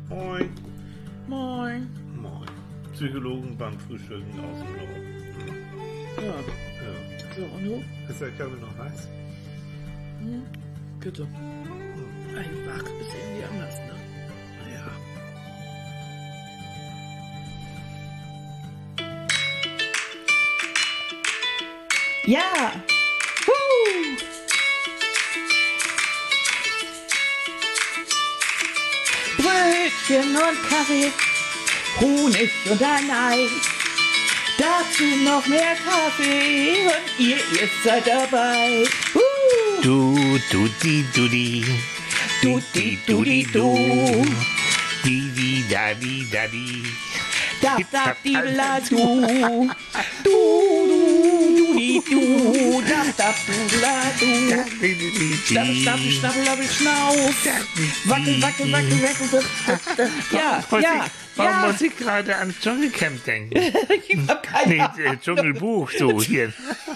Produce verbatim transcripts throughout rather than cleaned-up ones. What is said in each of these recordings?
Moin. Moin. Moin. Psychologen beim Frühstücken aus dem Norden. Ja. Ja. So, und du? Ist der Kaffee noch heiß? Hm? Bitte. Hm. Einfach ist irgendwie anders, ne? Ja. Ja! Woo! Brötchen und Kaffee, Honig und ein Ei. Dazu noch mehr Kaffee und ihr, ihr seid dabei. Uh! Du, du, di, du, di. Du, di, du, di, du. Di, di, da, di, da, di. Da, da, di, la, du. Du, du, du, di, du. Da, da, du, la, du. Schnappel, schnappel, schnappel, schnappel, schnauf. Wackel, wackel, wackel, wackel. Ja, Muss ja, ich, warum ja. muss ich gerade ans Dschungelcamp denken? Ich hab keine Nee, Ahnung. äh, Dschungelbuch, so hier.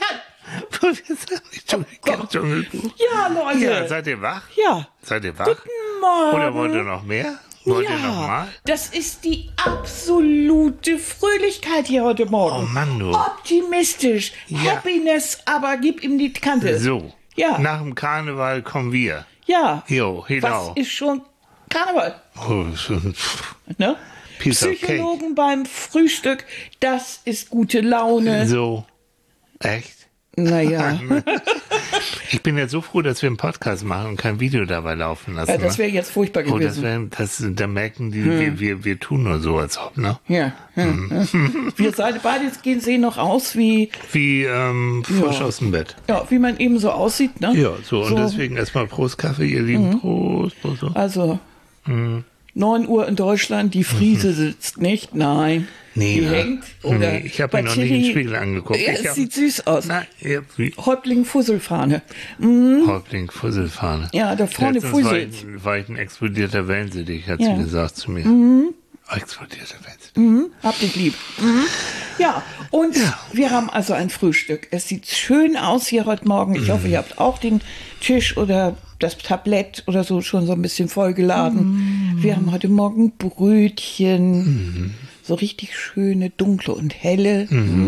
Dschungelcamp, Dschungelbuch. Ja, Leute. Ja, seid ihr wach? Ja. Seid ihr wach? Guten Morgen. Oder wollt ihr noch mehr? Wollt ihr noch Ja, mal? das ist die absolute Fröhlichkeit hier heute Morgen. Oh Mann, du. Optimistisch, Ja. Happiness, aber gib ihm die Kante. So, Ja. nach dem Karneval kommen wir. Ja. Jo, Was genau. ist schon Karneval? Oh, schon, pff, Ne? Piece of cake. Psychologen beim Frühstück, das ist gute Laune. So, echt? Naja, Ich bin jetzt so froh, dass wir einen Podcast machen und kein Video dabei laufen lassen. ja, das ne? wäre jetzt furchtbar Oh, das gewesen. wäre, das, da merken die, wir, wir, wir tun nur so, als ob, ne? Ja, ja, ja. Wir seid, beide gehen, sehen noch aus wie, Wie ähm, frisch Ja. aus dem Bett. ja, wie man eben so aussieht. Ne? Ja, so, und deswegen erstmal Prost Kaffee, ihr Lieben. Prost, Prost. Prost. Also, neun Uhr in Deutschland, die Friese sitzt nicht, nein. Nee, die ne? hängt. Oder Nee, ich habe bei mir noch nicht in den Tilly- Spiegel angeguckt. Ja, ich es hab, sieht süß aus. na, ja, wie Häuptling Fusselfahne. Häuptling Fusselfahne. Ja, da vorne Letztens war fusselt. ich, war ich ein explodierter Wellensittich, hat Ja. sie gesagt zu mir. Mhm. Explodierter Wellensittich. Mhm, hab dich lieb. Mhm. Ja, und wir haben also ein Frühstück. Es sieht schön aus hier heute Morgen. Ich hoffe, ihr habt auch den Tisch oder das Tablett oder so schon so ein bisschen vollgeladen. Wir haben heute Morgen Brötchen. So richtig schöne, dunkle und helle.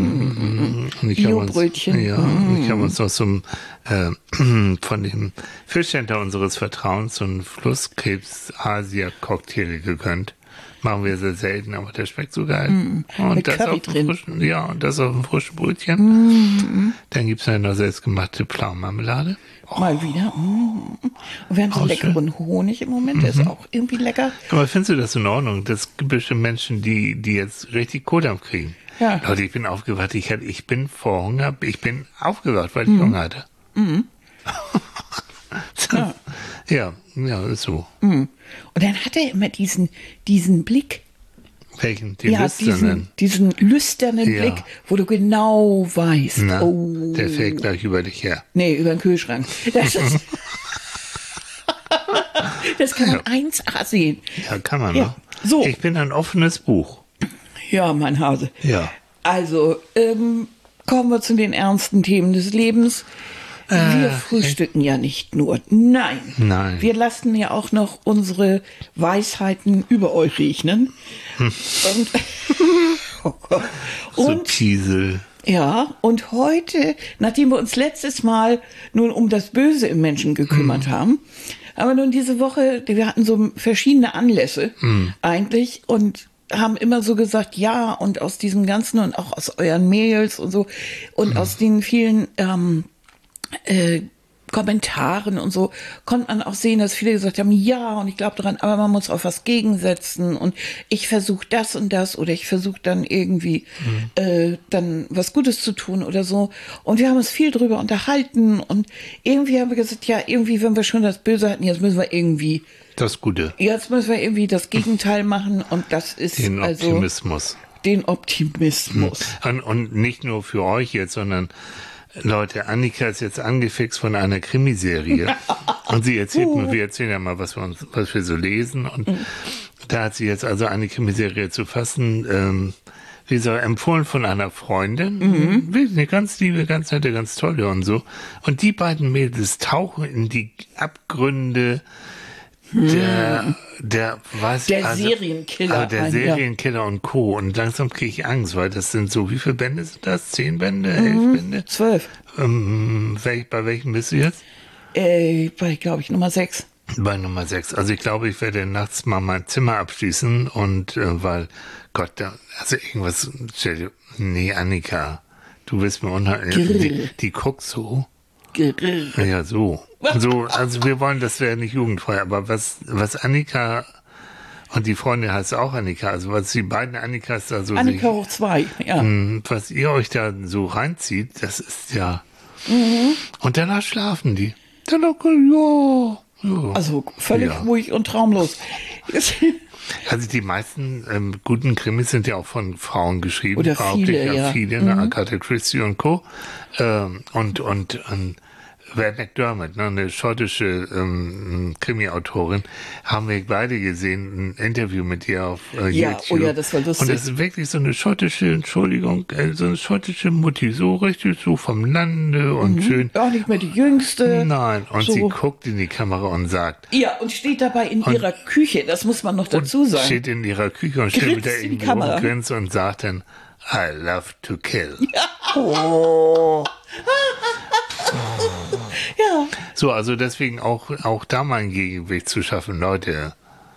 Und ich habe uns, Biobrötchen. ja, und ich habe uns noch so ein, äh, von dem Fischcenter unseres Vertrauens so einen Flusskrebs-Asia-Cocktail gegönnt. Machen wir sehr selten, aber der schmeckt so geil. Und Mit das Curry auf dem drin. frischen, ja, und das auf dem frischen Brötchen. Dann gibt's ja noch selbstgemachte Pflaumenmarmelade. Mal wieder. Mm. Und wir haben so Auch leckeren Honig im Moment. Der ist auch irgendwie lecker. Aber findest du das in Ordnung? Das gibt bestimmt Menschen, die, die jetzt richtig Kohldampf kriegen. Ja. Leute, ich bin aufgewacht. Ich, hatte, ich bin vor Hunger, ich bin aufgewacht, weil ich Hunger hatte. Ja. Ja, ja, ist so. Und dann hat er immer diesen, diesen Blick. Welchen? Die Ja, Lüsternen. diesen, diesen lüsternen Ja. Blick, wo du genau weißt, Na, oh, der fällt gleich über dich her. nee, über den Kühlschrank. Das, ist, das kann man eins a sehen. Ja, kann man, Ja, ne? so. Ich bin ein offenes Buch. Ja, mein Hase. Ja. Also, ähm, kommen wir zu den ernsten Themen des Lebens. Wir frühstücken ja nicht nur. Nein. Nein. Wir lassen ja auch noch unsere Weisheiten über euch riechen. Und, oh Gott. So und Kiesel. ja, und heute, nachdem wir uns letztes Mal nun um das Böse im Menschen gekümmert haben, aber nun diese Woche, wir hatten so verschiedene Anlässe eigentlich und haben immer so gesagt, ja, und aus diesem Ganzen und auch aus euren Mails und so und aus den vielen ähm, äh, Kommentaren und so konnte man auch sehen, dass viele gesagt haben, ja, und ich glaube daran, aber man muss auf was gegensetzen und ich versuche das und das oder ich versuche dann irgendwie mhm. äh, dann was Gutes zu tun oder so. Und wir haben uns viel drüber unterhalten und irgendwie haben wir gesagt, ja, irgendwie, wenn wir schon das Böse hatten, jetzt müssen wir irgendwie, Das Gute. jetzt müssen wir irgendwie das Gegenteil machen und das ist Den also Optimismus. den Optimismus. Und, und nicht nur für euch jetzt, sondern Leute, Annika ist jetzt angefixt von einer Krimiserie. Und sie erzählt mir, wir erzählen ja mal, was wir, uns, was wir so lesen. Und da hat sie jetzt also eine Krimiserie zu fassen, ähm, wie so empfohlen von einer Freundin. Mhm. Eine ganz liebe, ganz nette, ganz tolle und so. Und die beiden Mädels tauchen in die Abgründe Der, der, was, Der also, Serienkiller. aber der ein, Serienkiller und Co. Und langsam kriege ich Angst, weil das sind so, wie viele Bände sind das? Zehn Bände? Elf ja. Bände? Zwölf. Ähm, welch, bei welchem bist du jetzt? Äh, bei, glaube ich, Nummer sechs. Bei Nummer sechs. Also ich glaube, ich werde nachts mal mein Zimmer abschließen und äh, weil, Gott, da, also irgendwas, stell dir, nee, Annika, du bist mir unheimlich, die, die guckt so. Grrr. Ja, so. So, also wir wollen, das wäre nicht jugendfrei, aber was, was Annika und die Freundin heißt auch Annika, also was die beiden Annikas da so Annika sich, hoch zwei, ja. mh, was ihr euch da so reinzieht, das ist ja. Mhm. Und danach schlafen die. Danach, ja, ja. Also völlig ja. ruhig und traumlos. Also die meisten ähm, guten Krimis sind ja auch von Frauen geschrieben. Oder viele, ja. ja. Viele, mhm. ne? Agatha Christie und Co. Ähm, und, und, und Val McDermott, ne, eine schottische ähm, Krimi-Autorin, haben wir beide gesehen, ein Interview mit ihr auf äh, ja, YouTube. Oh ja, das war lustig. Und das ist wirklich so eine schottische, Entschuldigung, äh, so eine schottische Mutti, so richtig so vom Lande und mhm. schön. Auch nicht mehr die Jüngste. Nein, und so. sie guckt in die Kamera und sagt. Ja, und steht dabei in und, ihrer Küche, das muss man noch dazu sagen. Steht in ihrer Küche und steht mit der irgendwie und grinst und sagt dann, I love to kill. Ja. Oh. Ja. So, also deswegen auch, auch da mal ein Gegengewicht zu schaffen, Leute.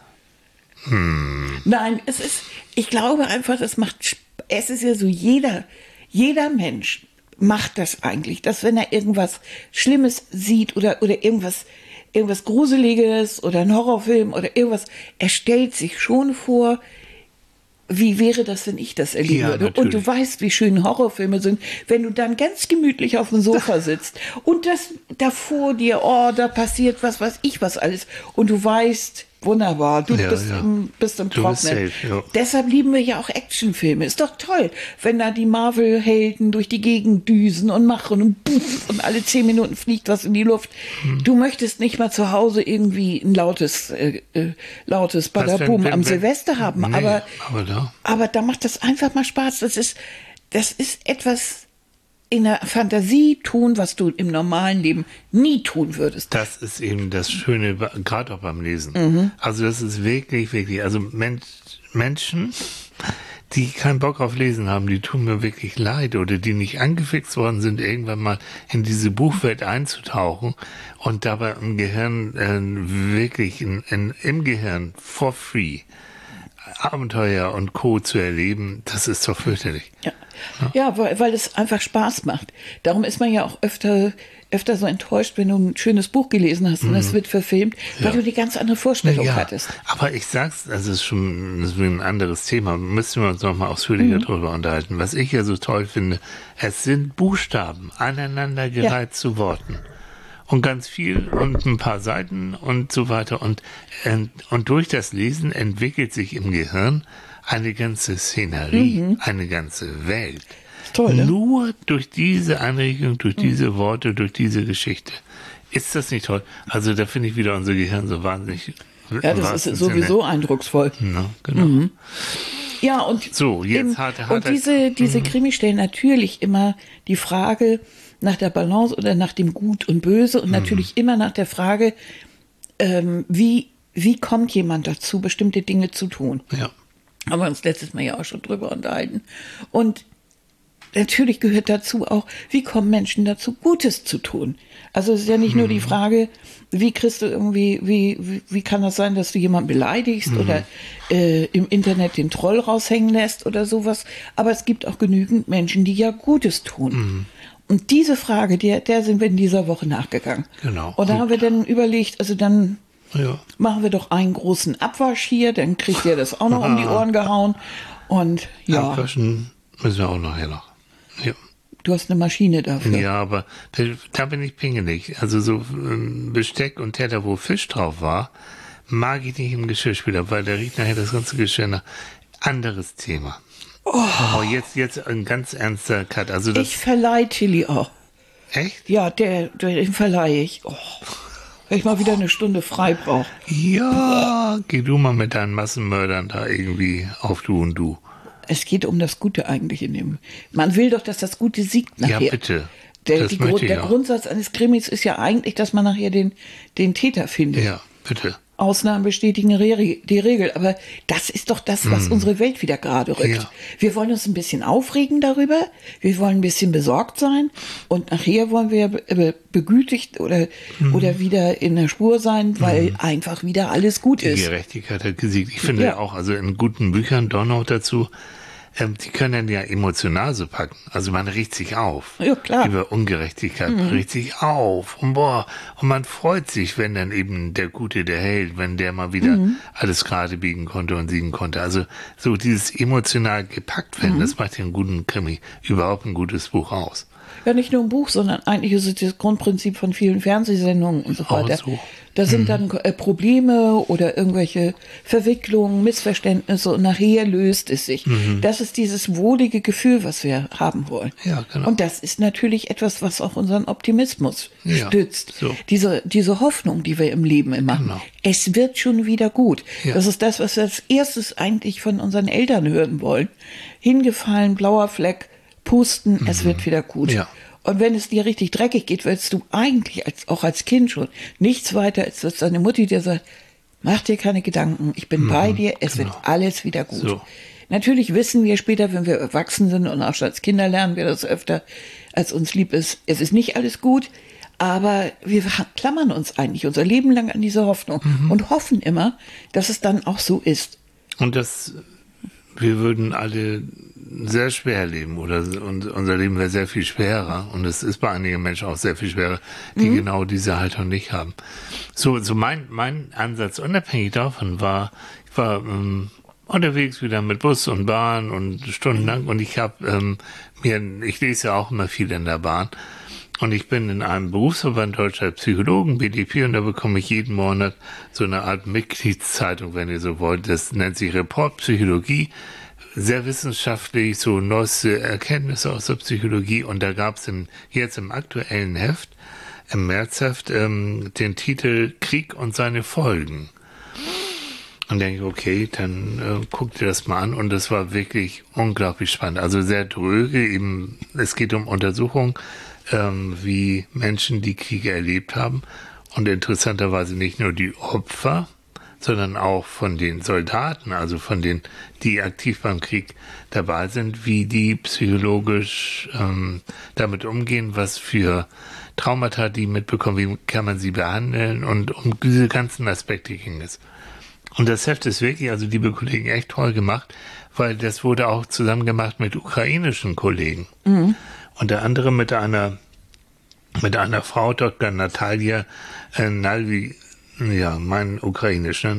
Hm. Nein, es ist, ich glaube einfach, das macht, es ist ja so, jeder, jeder Mensch macht das eigentlich, dass wenn er irgendwas Schlimmes sieht oder, oder irgendwas, irgendwas Gruseliges oder ein Horrorfilm oder irgendwas, er stellt sich schon vor, wie wäre das, wenn ich das erleben ja, würde? Natürlich. Und du weißt, wie schön Horrorfilme sind, wenn du dann ganz gemütlich auf dem Sofa sitzt und das da vor dir, oh, da passiert was, weiß ich was alles. Und du weißt, wunderbar, du ja, bist, ja. Im, bist im Trocknen. Ja. Deshalb lieben wir ja auch Actionfilme. Ist doch toll, wenn da die Marvel-Helden durch die Gegend düsen und machen und puff, und alle zehn Minuten fliegt was in die Luft. Hm. Du möchtest nicht mal zu Hause irgendwie ein lautes, äh, äh, lautes Badabum am wenn, Silvester haben, nee, aber, aber, da. aber da macht das einfach mal Spaß. Das ist, das ist etwas in der Fantasie tun, was du im normalen Leben nie tun würdest. Das ist eben das Schöne, gerade auch beim Lesen. Mhm. Also das ist wirklich, wirklich, also Mensch, Menschen, die keinen Bock auf Lesen haben, die tun mir wirklich leid oder die nicht angefixt worden sind, irgendwann mal in diese Buchwelt einzutauchen und dabei im Gehirn äh, wirklich in, in, im Gehirn for free Abenteuer und Co. zu erleben, das ist doch fürchterlich. Ja, ja. ja weil, weil es einfach Spaß macht. Darum ist man ja auch öfter, öfter so enttäuscht, wenn du ein schönes Buch gelesen hast und es mhm. wird verfilmt, weil ja. du die ganz andere Vorstellung ja, hattest. Aber ich sag's, das ist schon das ist ein anderes Thema, müssen wir uns noch mal ausführlicher mhm. drüber unterhalten. Was ich ja so toll finde, es sind Buchstaben, aneinandergereiht ja. zu Worten. Und ganz viel und ein paar Seiten und so weiter. Und, und durch das Lesen entwickelt sich im Gehirn eine ganze Szenerie, mhm. eine ganze Welt. Toll, ne? Nur durch diese Anregung, durch diese mhm. Worte, durch diese Geschichte. Ist das nicht toll? Also da finde ich wieder unser Gehirn so wahnsinnig. Ja, das ist sowieso Sinne. eindrucksvoll. Ja, genau. Mhm. Ja, und, so, jetzt eben, hat, hat und diese, diese Krimi stellen natürlich immer die Frage nach der Balance oder nach dem Gut und Böse und mhm. natürlich immer nach der Frage, ähm, wie, wie kommt jemand dazu, bestimmte Dinge zu tun. Ja. Haben wir uns letztes Mal ja auch schon drüber unterhalten. Und natürlich gehört dazu auch, wie kommen Menschen dazu, Gutes zu tun. Also es ist ja nicht mhm. nur die Frage, wie kriegst du irgendwie, wie, wie, wie kann das sein, dass du jemanden beleidigst mhm. oder äh, im Internet den Troll raushängen lässt oder sowas. Aber es gibt auch genügend Menschen, die ja Gutes tun. Mhm. Und diese Frage, der, der sind wir in dieser Woche nachgegangen. Genau. Und da und, haben wir dann überlegt, also dann ja. machen wir doch einen großen Abwasch hier, dann kriegt ihr das auch noch um die Ohren gehauen. Und ja. Abwaschen müssen wir auch nachher noch. Ja. Du hast eine Maschine dafür. Ja, aber da, da bin ich pingelig. Also so ähm, Besteck und Teller, wo Fisch drauf war, mag ich nicht im Geschirrspüler, weil der riecht nachher das ganze Geschirr nach. Anderes Thema. Oh. oh, jetzt, jetzt ein ganz ernster Cut. Also das ich verleihe Tilly auch. Echt? Ja, der, der, den verleihe ich. Oh. Wenn ich mal wieder eine Stunde frei brauche. Ja, geh du mal mit deinen Massenmördern da irgendwie auf du und du. Es geht um das Gute eigentlich in dem. Man will doch, dass das Gute siegt nachher. Ja, bitte. Der, das die, der auch. Grundsatz eines Krimis ist ja eigentlich, dass man nachher den, den Täter findet. Ja, bitte. Ausnahmen bestätigen die Regel. Aber das ist doch das, was mm. unsere Welt wieder gerade rückt. Ja. Wir wollen uns ein bisschen aufregen darüber. Wir wollen ein bisschen besorgt sein. Und nachher wollen wir begütigt oder, mm. oder wieder in der Spur sein, weil mm. einfach wieder alles gut ist. Die Gerechtigkeit hat gesiegt. Ich finde ja auch, also in guten Büchern, doch noch dazu, die können ja emotional so packen. Also man riecht sich auf. Ja, klar. Über Ungerechtigkeit. Mhm. Man riecht sich auf. Und boah, und man freut sich, wenn dann eben der Gute, der Held, wenn der mal wieder mhm. alles gerade biegen konnte und siegen konnte. Also so dieses emotional gepackt werden, mhm. das macht ja einen guten Krimi, überhaupt ein gutes Buch aus. Ja, nicht nur ein Buch, sondern eigentlich ist es das Grundprinzip von vielen Fernsehsendungen und so weiter. So. Da sind mhm. dann äh, Probleme oder irgendwelche Verwicklungen, Missverständnisse und nachher löst es sich. Mhm. Das ist dieses wohlige Gefühl, was wir haben wollen. Ja, genau. Und das ist natürlich etwas, was auch unseren Optimismus ja, stützt. So. Diese, diese Hoffnung, die wir im Leben immer haben. Genau. Es wird schon wieder gut. Ja. Das ist das, was wir als erstes eigentlich von unseren Eltern hören wollen. Hingefallen, blauer Fleck, pusten, mhm. es wird wieder gut. Ja. Und wenn es dir richtig dreckig geht, willst du eigentlich als, auch als Kind schon nichts weiter, als dass deine Mutti dir sagt, mach dir keine Gedanken, ich bin mhm, bei dir, es genau. wird alles wieder gut. So. Natürlich wissen wir später, wenn wir erwachsen sind und auch schon als Kinder lernen wir das öfter, als uns lieb ist, es ist nicht alles gut, aber wir klammern uns eigentlich unser Leben lang an diese Hoffnung mhm. und hoffen immer, dass es dann auch so ist. Und das, wir würden alle sehr schwer leben oder und unser Leben wäre sehr viel schwerer und es ist bei einigen Menschen auch sehr viel schwerer, die mhm. genau diese Haltung nicht haben. So, so mein mein Ansatz unabhängig davon war, ich war ähm, unterwegs wieder mit Bus und Bahn und stundenlang und ich habe ähm, mir, ich lese ja auch immer viel in der Bahn und ich bin in einem Berufsverband Deutscher Psychologen, B D P, und da bekomme ich jeden Monat so eine Art Mitgliedszeitung, wenn ihr so wollt, das nennt sich Report Psychologie. Sehr wissenschaftlich, so neueste Erkenntnisse aus der Psychologie. Und da gab es jetzt im aktuellen Heft, im Märzheft, ähm, den Titel Krieg und seine Folgen. Und denke ich, okay, dann äh, guck dir das mal an. Und das war wirklich unglaublich spannend. Also sehr dröge. Eben, es geht um Untersuchungen, ähm, wie Menschen die Kriege erlebt haben. Und interessanterweise nicht nur die Opfer, sondern auch von den Soldaten, also von denen, die aktiv beim Krieg dabei sind, wie die psychologisch ähm, damit umgehen, was für Traumata die mitbekommen, wie kann man sie behandeln und um diese ganzen Aspekte ging es. Und das Heft ist wirklich, also liebe Kollegen, echt toll gemacht, weil das wurde auch zusammen gemacht mit ukrainischen Kollegen. Mhm. Unter anderem mit einer mit einer Frau, Doktor Natalia äh, Nalvi, ja, mein ukrainisch, ne?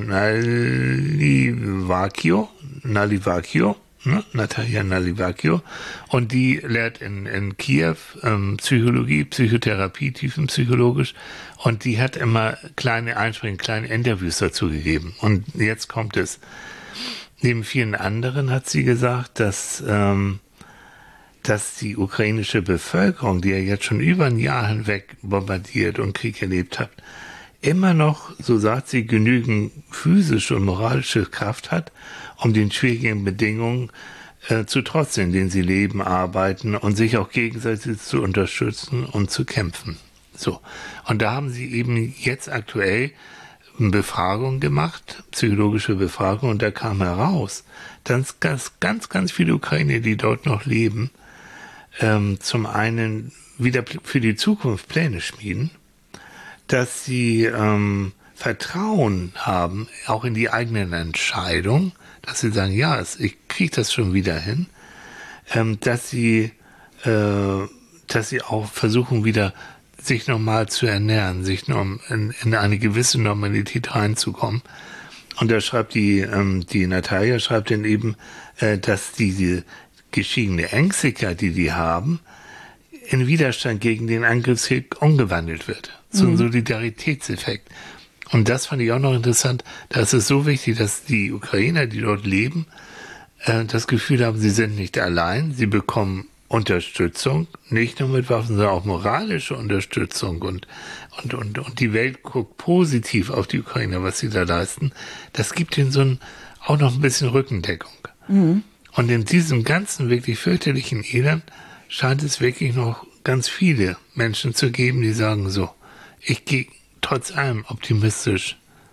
Nalivakio, Nalivakio, ne? Natalia Nalivakio. Und die lehrt in, in Kiew ähm, Psychologie, Psychotherapie, tiefenpsychologisch. Und die hat immer kleine Einsprüche, kleine Interviews dazu gegeben. Und jetzt kommt es. Neben vielen anderen hat sie gesagt, dass, ähm, dass die ukrainische Bevölkerung, die ja jetzt schon über ein Jahr hinweg bombardiert und Krieg erlebt hat, immer noch, so sagt sie, genügend physische und moralische Kraft hat, um den schwierigen Bedingungen äh, zu trotzen, in denen sie leben, arbeiten und sich auch gegenseitig zu unterstützen und zu kämpfen. So. Und da haben sie eben jetzt aktuell Befragungen gemacht, psychologische Befragungen, und da kam heraus, dass ganz, ganz, ganz viele Ukrainer, die dort noch leben, ähm, zum einen wieder für die Zukunft Pläne schmieden, dass sie ähm, Vertrauen haben, auch in die eigenen Entscheidungen, dass sie sagen, ja, ich kriege das schon wieder hin, ähm, dass sie, äh, dass sie auch versuchen, wieder sich normal zu ernähren, sich in, in eine gewisse Normalität reinzukommen. Und da schreibt die, ähm, die Natalia schreibt dann eben, äh, dass diese geschiedene Ängstlichkeit, die die haben, in Widerstand gegen den Angriffskrieg umgewandelt wird. So ein Solidaritätseffekt. Und das fand ich auch noch interessant. Da ist es so wichtig, dass die Ukrainer, die dort leben, äh, das Gefühl haben, sie sind nicht allein. Sie bekommen Unterstützung, nicht nur mit Waffen, sondern auch moralische Unterstützung. Und, und, und, und die Welt guckt positiv auf die Ukrainer, was sie da leisten. Das gibt ihnen so ein, auch noch ein bisschen Rückendeckung. Mhm. Und in diesem ganzen wirklich fürchterlichen Elend scheint es wirklich noch ganz viele Menschen zu geben, die sagen so, ich gehe trotz allem optimistisch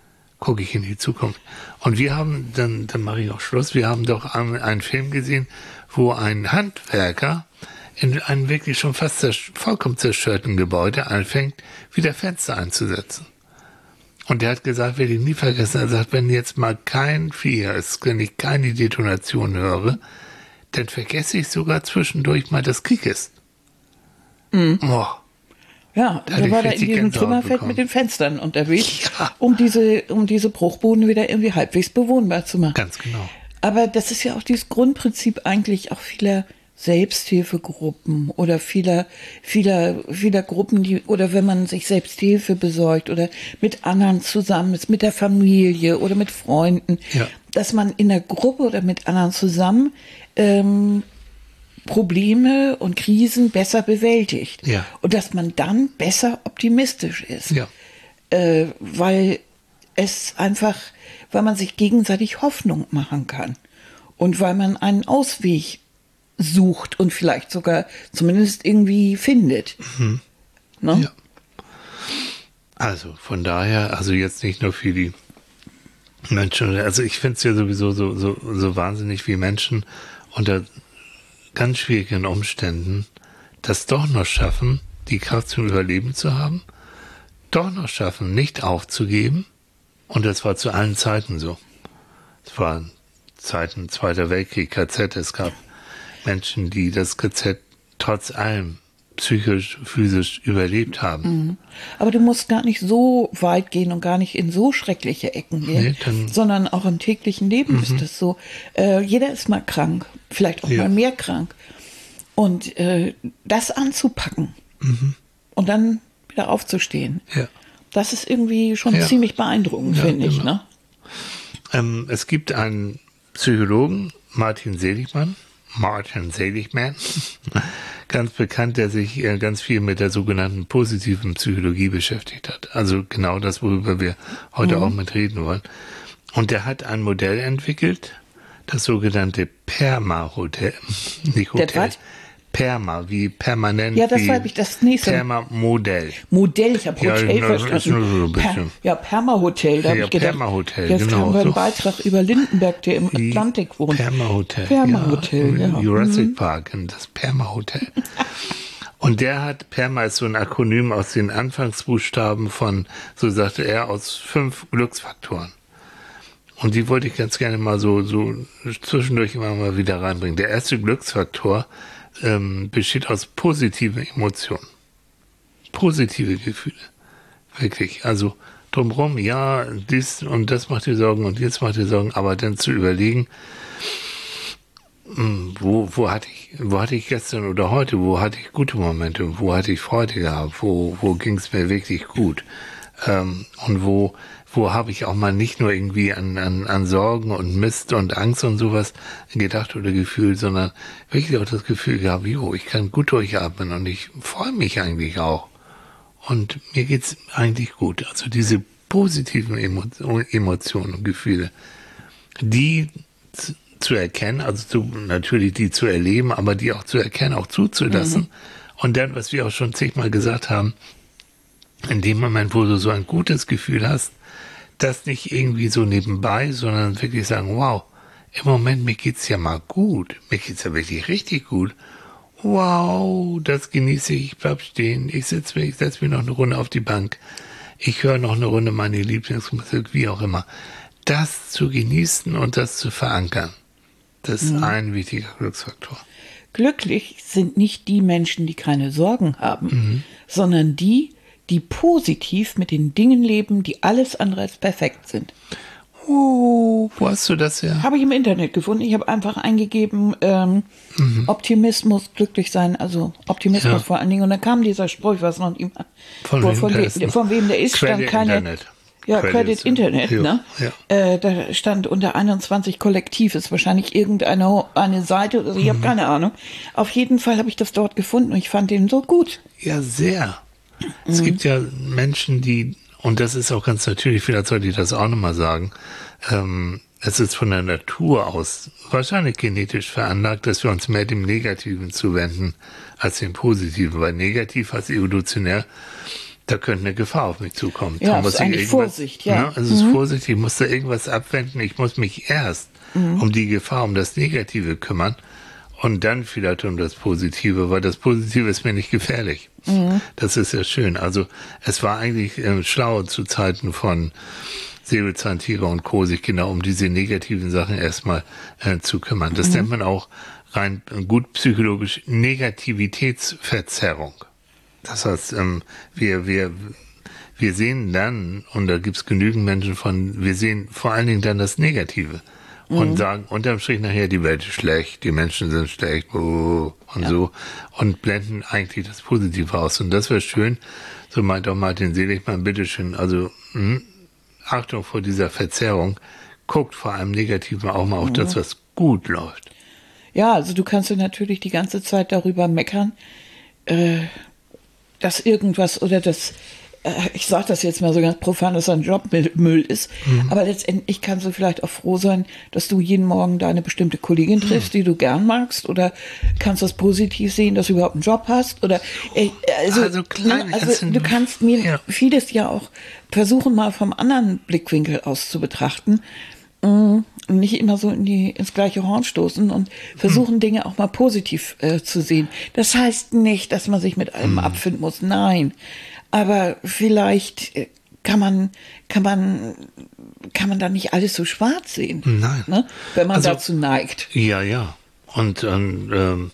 gucke ich in die Zukunft. Und wir haben, dann, dann mache ich auch Schluss, wir haben doch einen, einen Film gesehen, wo ein Handwerker in einem wirklich schon fast zerst- vollkommen zerstörten Gebäude anfängt, wieder Fenster einzusetzen. Und der hat gesagt, werde ich nie vergessen, er sagt, wenn jetzt mal kein Vieh ist, wenn ich keine Detonation höre, dann vergesse ich sogar zwischendurch mal, dass Krieg ist. Mhm. Oh. Ja, Da da hatte war ich er in richtig diesem Gänsehaut Trümmerfeld bekommen. mit den Fenstern unterwegs, Ja. um diese, um diese Bruchbuden wieder irgendwie halbwegs bewohnbar zu machen. Ganz genau. Aber das ist ja auch dieses Grundprinzip eigentlich auch vieler Selbsthilfegruppen oder vieler, vieler, vieler Gruppen, die, oder wenn man sich Selbsthilfe besorgt oder mit anderen zusammen ist, mit der Familie oder mit Freunden, Ja. dass man in der Gruppe oder mit anderen zusammen ähm, Probleme und Krisen besser bewältigt. Ja. Und dass man dann besser optimistisch ist. Ja. Äh, weil es einfach, weil man sich gegenseitig Hoffnung machen kann. Und weil man einen Ausweg sucht und vielleicht sogar zumindest irgendwie findet. Mhm. Ne? Ja. Also von daher, also jetzt nicht nur für die Menschen, also ich finde es ja sowieso so, so, so wahnsinnig, wie Menschen unter ganz schwierigen Umständen das doch noch schaffen, die Kraft zum Überleben zu haben, doch noch schaffen, nicht aufzugeben. Und das war zu allen Zeiten so. Es waren Zeiten Zweiter Weltkrieg, K Z, es gab Menschen, die das K Z trotz allem psychisch, physisch überlebt haben. Aber du musst gar nicht so weit gehen und gar nicht in so schreckliche Ecken gehen, Nee, dann- sondern auch im täglichen Leben ist das so. Äh, jeder ist mal krank, vielleicht auch Ja. mal mehr krank. Und äh, das anzupacken und dann wieder aufzustehen, Ja. das ist irgendwie schon Ja. ziemlich beeindruckend, Ja, finde ich. genau. Ne? Ähm, es gibt einen Psychologen, Martin Seligmann, Martin Seligman, ganz bekannt, der sich äh, ganz viel mit der sogenannten positiven Psychologie beschäftigt hat. Also genau das, worüber wir heute auch mit reden wollen. Und der hat ein Modell entwickelt, das sogenannte Perma-Hotel. Nicht Hotel. Der was? Perma, wie permanent. Ja, das wie habe ich das nächste. Perma-Modell. Modell, ich habe Ja, Hotel nur- ist verstanden. nur so ein Per, bisschen. ja, Perma-Hotel, da habe Ja, ich gedacht. Perma-Hotel, jetzt genau, haben wir einen so. Beitrag über Lindenberg, der im Die Atlantik wohnt. Perma-Hotel. Perma-Hotel, ja. im Jurassic Park, in das Perma-Hotel. Und der hat, Perma ist so ein Akronym aus den Anfangsbuchstaben von, so sagte er, aus fünf Glücksfaktoren. Und die wollte ich ganz gerne mal so, so zwischendurch immer mal wieder reinbringen. Der erste Glücksfaktor ähm, besteht aus positiven Emotionen. Positive Gefühle. Wirklich. Also drumherum, ja, dies und das macht dir Sorgen und jetzt macht dir Sorgen, aber dann zu überlegen, mh, wo, wo hatte ich, wo hatte ich gestern oder heute, wo hatte ich gute Momente, wo hatte ich Freude gehabt, wo, wo ging es mir wirklich gut, ähm, und wo, wo habe ich auch mal nicht nur irgendwie an, an, an Sorgen und Mist und Angst und sowas gedacht oder gefühlt, sondern wirklich auch das Gefühl gehabt, jo, ich kann gut durchatmen und ich freue mich eigentlich auch. Und mir geht's eigentlich gut. Also diese positiven Emo Emotionen und Gefühle, die zu, zu erkennen, also zu, natürlich die zu erleben, aber die auch zu erkennen, auch zuzulassen. Mhm. Und dann, was wir auch schon zigmal gesagt haben, in dem Moment, wo du so ein gutes Gefühl hast, das nicht irgendwie so nebenbei, sondern wirklich sagen, wow, im Moment, mir geht's ja mal gut. Mir geht's ja wirklich richtig gut. Wow, das genieße ich, ich bleib stehen, ich sitze ich setz mich noch eine Runde auf die Bank, ich höre noch eine Runde meine Lieblingsmusik, wie auch immer. Das zu genießen und das zu verankern, das ist mhm. ein wichtiger Glücksfaktor. Glücklich sind nicht die Menschen, die keine Sorgen haben, mhm. sondern die, die positiv mit den Dingen leben, die alles andere als perfekt sind. Oh, wo hast du das her? Habe ich im Internet gefunden. Ich habe einfach eingegeben, ähm, mhm. Optimismus, glücklich sein, also Optimismus ja. vor allen Dingen. Und dann kam dieser Spruch, ich weiß noch nicht mehr, von, wo, wem, von, we we von wem der ist, Credit stand keine... Internet. Ja, Credit, Credit Internet, ja. ne? Ja. Äh, da stand unter einundzwanzig Kollektiv, ist wahrscheinlich irgendeine eine Seite oder so, ich mhm. habe keine Ahnung. Auf jeden Fall habe ich das dort gefunden und ich fand den so gut. Ja, sehr. Mhm. Es gibt ja Menschen, die, und das ist auch ganz natürlich, vielleicht sollte ich das auch nochmal sagen, ähm, es ist von der Natur aus wahrscheinlich genetisch veranlagt, dass wir uns mehr dem Negativen zuwenden als dem Positiven, weil negativ heißt evolutionär da könnte eine Gefahr auf mich zukommen. Ja, da muss muss ich eigentlich Vorsicht, ja. Ne, es ist mhm. Vorsicht, ich muss da irgendwas abwenden, ich muss mich erst mhm. um die Gefahr, um das Negative kümmern und dann vielleicht um das Positive, weil das Positive ist mir nicht gefährlich. Mhm. Das ist ja schön. Also es war eigentlich äh, schlau zu Zeiten von Säbelzahntiger und Co., sich genau um diese negativen Sachen erstmal äh, zu kümmern. Das mhm. nennt man auch rein gut psychologisch Negativitätsverzerrung. Das heißt, ähm, wir, wir, wir sehen dann, und da gibt's genügend Menschen von, wir sehen vor allen Dingen dann das Negative mhm. und sagen unterm Strich nachher, die Welt ist schlecht, die Menschen sind schlecht, oh, und ja. so, und blenden eigentlich das Positive aus. Und das wäre schön, so meint auch Martin Seligmann, bitteschön, also mh, Achtung vor dieser Verzerrung, guckt vor allem Negativen auch mal auf mhm. das, was gut läuft. Ja, also du kannst ja natürlich die ganze Zeit darüber meckern, äh, dass irgendwas oder das, äh, ich sage das jetzt mal so ganz profan, dass ein Jobmüll ist, mhm. aber letztendlich kannst du vielleicht auch froh sein, dass du jeden Morgen deine bestimmte Kollegin triffst, mhm. die du gern magst, oder kannst das positiv sehen, dass du überhaupt einen Job hast, oder äh, also, also, klein, also du kannst mir ja. vieles ja auch versuchen, mal vom anderen Blickwinkel aus zu betrachten. Und nicht immer so in die, ins gleiche Horn stoßen und versuchen, hm. Dinge auch mal positiv äh, zu sehen. Das heißt nicht, dass man sich mit allem hm. abfinden muss. Nein. Aber vielleicht kann man, kann man, kann man da nicht alles so schwarz sehen. Nein. Ne? Wenn man also, dazu neigt. Ja, ja. Und, und ähm,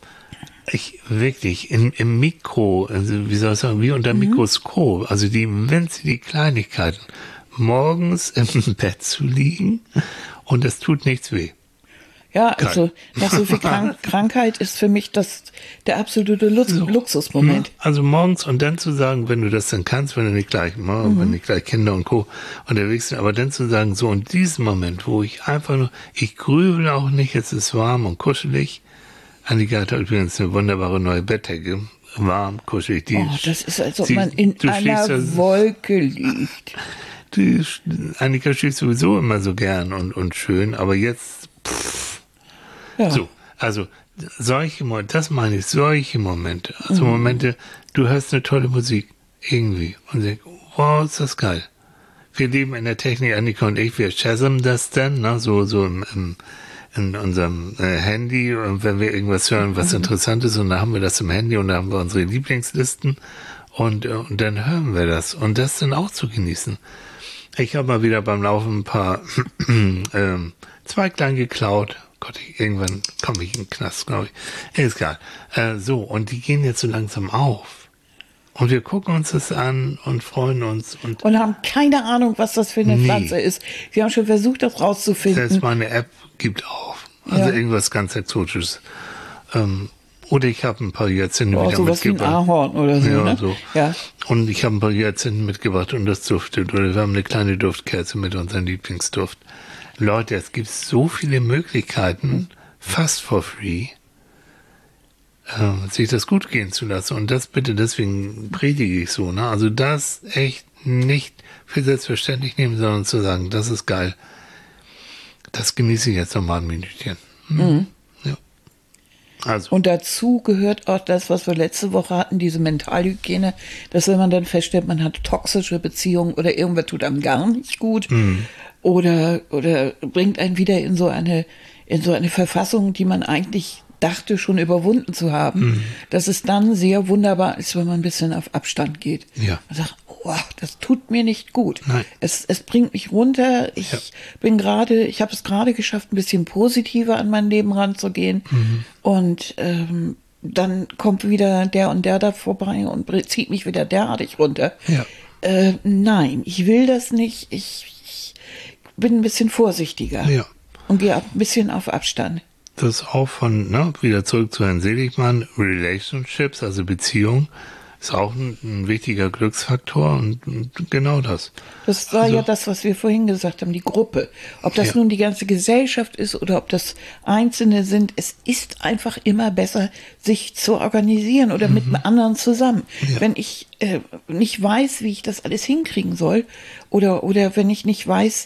ich wirklich im, im Mikro, also wie soll ich sagen, wie unter mhm. Mikroskop, also die, wenn sie die Kleinigkeiten, morgens im Bett zu liegen und es tut nichts weh. Ja, also nach so viel Krank- Krankheit ist für mich das der absolute Lux- so. Luxusmoment. Also morgens und dann zu sagen, wenn du das dann kannst, wenn du nicht gleich, mhm. wenn nicht gleich Kinder und Co. unterwegs sind, aber dann zu sagen, so in diesem Moment, wo ich einfach nur, ich grübel auch nicht, es ist warm und kuschelig. Annika hat übrigens eine wunderbare neue Bettdecke. Warm, kuschelig. Die oh, das ist, als ob sie, man in einer das, Wolke liegt. Die, Annika schläft sowieso immer so gern und, und schön, aber jetzt, pff. Ja. So, also solche Momente, das meine ich, solche Momente, also mhm. Momente, du hörst eine tolle Musik, irgendwie, und denkst, wow, ist das geil. Wir leben in der Technik, Annika und ich, wir shazam das dann, ne, so, so im, im, in unserem äh, Handy, und wenn wir irgendwas hören, was mhm. interessant ist, und dann haben wir das im Handy und dann haben wir unsere Lieblingslisten und, und dann hören wir das und das dann auch zu genießen. Ich habe mal wieder beim Laufen ein paar ähm, Zweiglein geklaut. Gott, ich, irgendwann komme ich in den Knast, glaube ich. Ist egal. Äh, so, und die gehen jetzt so langsam auf. Und wir gucken uns das an und freuen uns. Und, und haben keine Ahnung, was das für eine nee. Pflanze ist. Wir haben schon versucht, das rauszufinden. Selbst meine App gibt auf. Also ja. irgendwas ganz Exotisches. Ähm, Oder ich habe ein paar Jahrzehnte oh, wieder sowas mitgebracht. Wie ein Ahorn oder so, ja, ne? so. Ja. Und ich habe ein paar Jahrzehnte mitgebracht und das duftet. Oder wir haben eine kleine Duftkerze mit unserem Lieblingsduft. Leute, es gibt so viele Möglichkeiten, mhm. fast for free, äh, sich das gut gehen zu lassen. Und das bitte, deswegen predige ich so. Ne? Also das echt nicht für selbstverständlich nehmen, sondern zu sagen, das ist geil. Das genieße ich jetzt noch mal ein Minütchen. Hm. Mhm. Also. Und dazu gehört auch das, was wir letzte Woche hatten, diese Mentalhygiene, dass wenn man dann feststellt, man hat toxische Beziehungen oder irgendwas tut einem gar nicht gut mhm. oder, oder bringt einen wieder in so eine, in so eine Verfassung, die man eigentlich dachte, schon überwunden zu haben, mhm. dass es dann sehr wunderbar ist, wenn man ein bisschen auf Abstand geht. Ja. Man sagt, oh, das tut mir nicht gut. Nein. Es, es bringt mich runter. Ich ja. bin gerade, ich habe es gerade geschafft, ein bisschen positiver an mein Leben ranzugehen. Mhm. Und ähm, dann kommt wieder der und der da vorbei und zieht mich wieder derartig runter. Ja. Äh, nein, ich will das nicht. Ich, ich bin ein bisschen vorsichtiger ja. und gehe ein bisschen auf Abstand. Das auch von, ne, wieder zurück zu Herrn Seligmann, Relationships, also Beziehung, ist auch ein, ein wichtiger Glücksfaktor und, und genau das. Das war also, ja das, was wir vorhin gesagt haben, die Gruppe. Ob das ja. nun die ganze Gesellschaft ist oder ob das Einzelne sind, es ist einfach immer besser, sich zu organisieren oder mhm. mit anderen zusammen. Ja. Wenn ich äh, nicht weiß, wie ich das alles hinkriegen soll oder, oder wenn ich nicht weiß,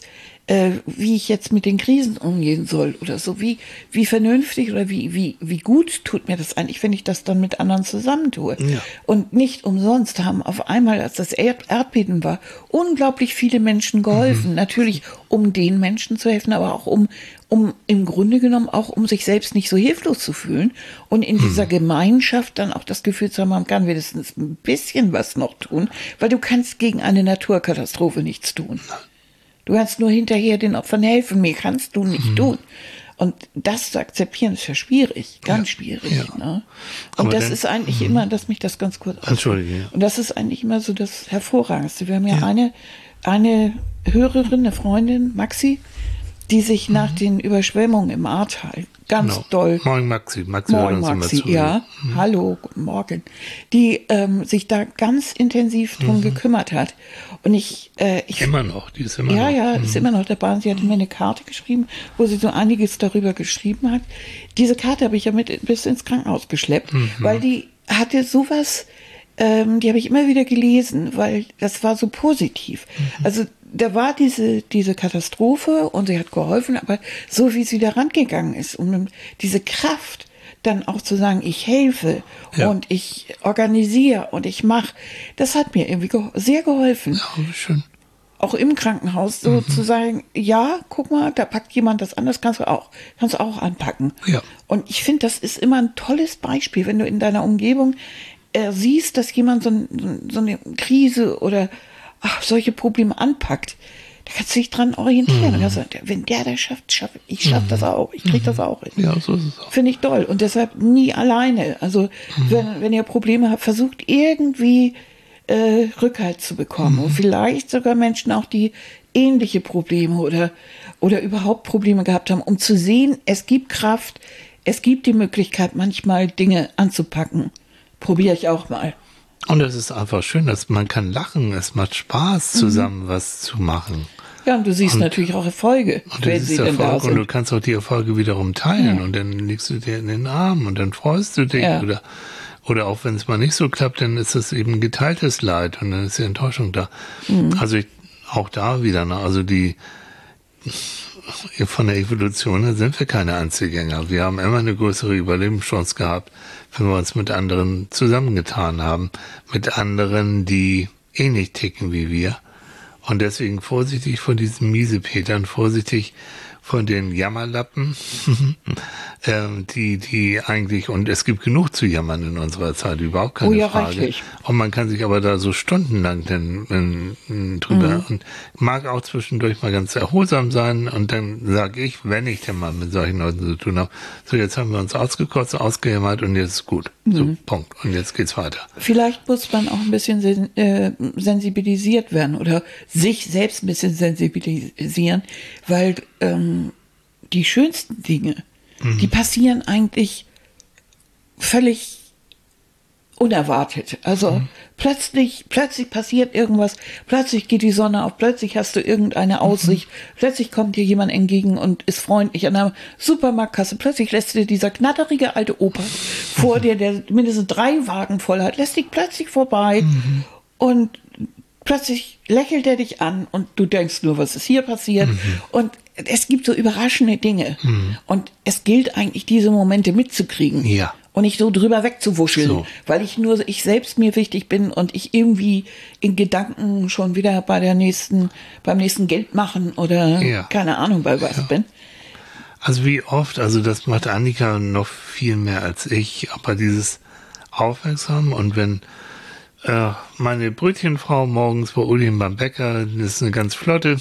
äh, wie ich jetzt mit den Krisen umgehen soll oder so, wie, wie vernünftig oder wie, wie, wie gut tut mir das eigentlich, wenn ich das dann mit anderen zusammentue. Ja. Und nicht umsonst haben auf einmal, als das Erd Erdbeben war, unglaublich viele Menschen geholfen. Mhm. Natürlich, um den Menschen zu helfen, aber auch um, um im Grunde genommen auch, um sich selbst nicht so hilflos zu fühlen und in mhm. dieser Gemeinschaft dann auch das Gefühl zu haben, man kann wenigstens ein bisschen was noch tun, weil du kannst gegen eine Naturkatastrophe nichts tun. Du kannst nur hinterher den Opfern helfen, mehr kannst du nicht mhm. tun. Und das zu akzeptieren ist ja schwierig, ganz ja, schwierig. Ja. Ne? Und aber das dann, ist eigentlich mh. immer, dass mich das ganz kurz Entschuldige. Ja. Und das ist eigentlich immer so das Hervorragendste. Wir haben ja, ja. eine, eine Hörerin, eine Freundin, Maxi, die sich mhm. nach den Überschwemmungen im Ahrtal ganz genau. doll. Moin Maxi, Maxi, Moin Maxi, ja. Mhm. Hallo, guten Morgen. Die ähm, sich da ganz intensiv drum mhm. gekümmert hat. Und ich, äh, ich. Immer noch, die ist immer ja, noch. Ja, ja, mhm. ist immer noch dabei. Sie hatte mir eine Karte geschrieben, wo sie so einiges darüber geschrieben hat. Diese Karte habe ich ja mit bis ins Krankenhaus geschleppt, mhm. weil die hatte sowas, ähm, die habe ich immer wieder gelesen, weil das war so positiv. Mhm. Also da war diese, diese Katastrophe und sie hat geholfen, aber so wie sie da rangegangen ist, um diese Kraft dann auch zu sagen, ich helfe ja. und ich organisiere und ich mache, das hat mir irgendwie ge- sehr geholfen. Ja, schön. Auch im Krankenhaus so mhm. zu sagen, ja, guck mal, da packt jemand das an, das kannst du auch, kannst du auch anpacken. Ja. Und ich finde, das ist immer ein tolles Beispiel, wenn du in deiner Umgebung äh, siehst, dass jemand so, ein, so eine Krise oder ach, solche Probleme anpackt, da kannst du dich dran orientieren. Mhm. Und kannst sagen, wenn der das schafft, schaff, ich schaffe mhm. das auch, ich kriege mhm. das auch hin. Ja, so ist es auch. Finde ich toll. Und deshalb nie alleine. Also mhm. wenn, wenn ihr Probleme habt, versucht irgendwie äh, Rückhalt zu bekommen. Mhm. Und vielleicht sogar Menschen auch, die ähnliche Probleme oder, oder überhaupt Probleme gehabt haben, um zu sehen, es gibt Kraft, es gibt die Möglichkeit, manchmal Dinge anzupacken. Probiere ich auch mal. Und es ist einfach schön, dass man kann lachen, es macht Spaß, zusammen mhm. was zu machen. Ja, und du siehst und, natürlich auch Erfolge, und wenn sie denn da sind. Und du kannst auch die Erfolge wiederum teilen ja. und dann legst du dir in den Arm und dann freust du dich. Ja. Oder, oder auch wenn es mal nicht so klappt, dann ist es eben geteiltes Leid und dann ist die Enttäuschung da. Mhm. Also ich, auch da wieder, ne? Also die von der Evolution her sind wir keine Einzelgänger. Wir haben immer eine größere Überlebenschance gehabt, wenn wir uns mit anderen zusammengetan haben. Mit anderen, die eh nicht ticken wie wir. Und deswegen vorsichtig vor diesen Miesepetern, vorsichtig von den Jammerlappen, ähm, die, die eigentlich, und es gibt genug zu jammern in unserer Zeit, überhaupt keine oh ja, Frage. Reichlich. Und man kann sich aber da so stundenlang denn, in, in, drüber, mhm. und mag auch zwischendurch mal ganz erholsam sein, und dann sage ich, wenn ich denn mal mit solchen Leuten zu tun habe, so jetzt haben wir uns ausgekotzt, ausgejammert und jetzt ist gut. Mhm. So, Punkt. Und jetzt geht's weiter. Vielleicht muss man auch ein bisschen sen- äh, sensibilisiert werden oder sich selbst ein bisschen sensibilisieren, weil ähm, die schönsten Dinge, mhm. die passieren eigentlich völlig unerwartet. Also mhm. plötzlich, plötzlich passiert irgendwas, plötzlich geht die Sonne auf, plötzlich hast du irgendeine Aussicht, mhm. plötzlich kommt dir jemand entgegen und ist freundlich an der Supermarktkasse, plötzlich lässt dir dieser knatterige alte Opa mhm. vor dir, der mindestens drei Wagen voll hat, lässt dich plötzlich vorbei mhm. und plötzlich lächelt er dich an und du denkst nur, was ist hier passiert? Mhm. Und es gibt so überraschende Dinge. Mhm. Und es gilt eigentlich, diese Momente mitzukriegen. Ja. Und nicht so drüber wegzuwuscheln, so. weil ich nur, ich selbst mir wichtig bin und ich irgendwie in Gedanken schon wieder bei der nächsten, beim nächsten Geld machen oder ja. keine Ahnung bei was ja. bin. Also wie oft, also das macht Annika noch viel mehr als ich, aber dieses Aufmerksam, und wenn äh, meine Brötchenfrau morgens bei Ulrich beim Bäcker, das ist eine ganz flotte,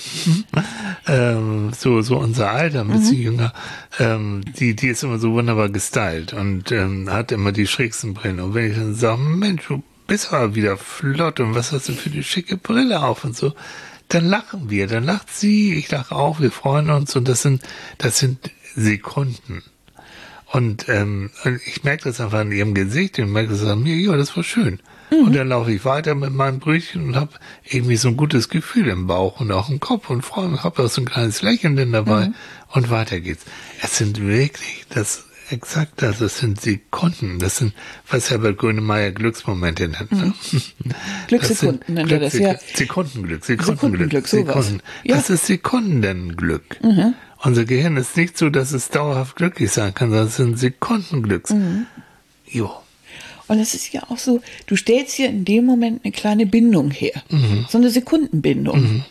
ähm, so so unser Alter, ein bisschen mhm. jünger, ähm, die die ist immer so wunderbar gestylt und ähm, hat immer die schrägsten Brillen. Und wenn ich dann sage, Mensch, du bist aber wieder flott und was hast du für die schicke Brille auf und so, dann lachen wir, dann lacht sie, ich lache auch, wir freuen uns, und das sind das sind Sekunden. Und ähm, ich merke das einfach in ihrem Gesicht und merke das an mir, ja, das war schön. Mhm. Und dann laufe ich weiter mit meinem Brötchen und habe irgendwie so ein gutes Gefühl im Bauch und auch im Kopf und freue mich, habe auch so ein kleines Lächeln denn dabei mhm. und weiter geht's. Es sind wirklich, das exakt das. Das sind Sekunden. Das sind, was Herbert Grönemeyer Glücksmomente nennt. Mhm. Glückssekunden nennt er das, ja. Sekundenglück, Sekundenglück. Sekundenglück, sowas. Sekunden. Ja. Das ist Sekundenglück. Mhm. Unser Gehirn ist nicht so, dass es dauerhaft glücklich sein kann, sondern es sind Sekundenglücks. Mhm. Jo. Und es ist ja auch so, du stellst hier in dem Moment eine kleine Bindung her. Mhm. So eine Sekundenbindung. Mhm.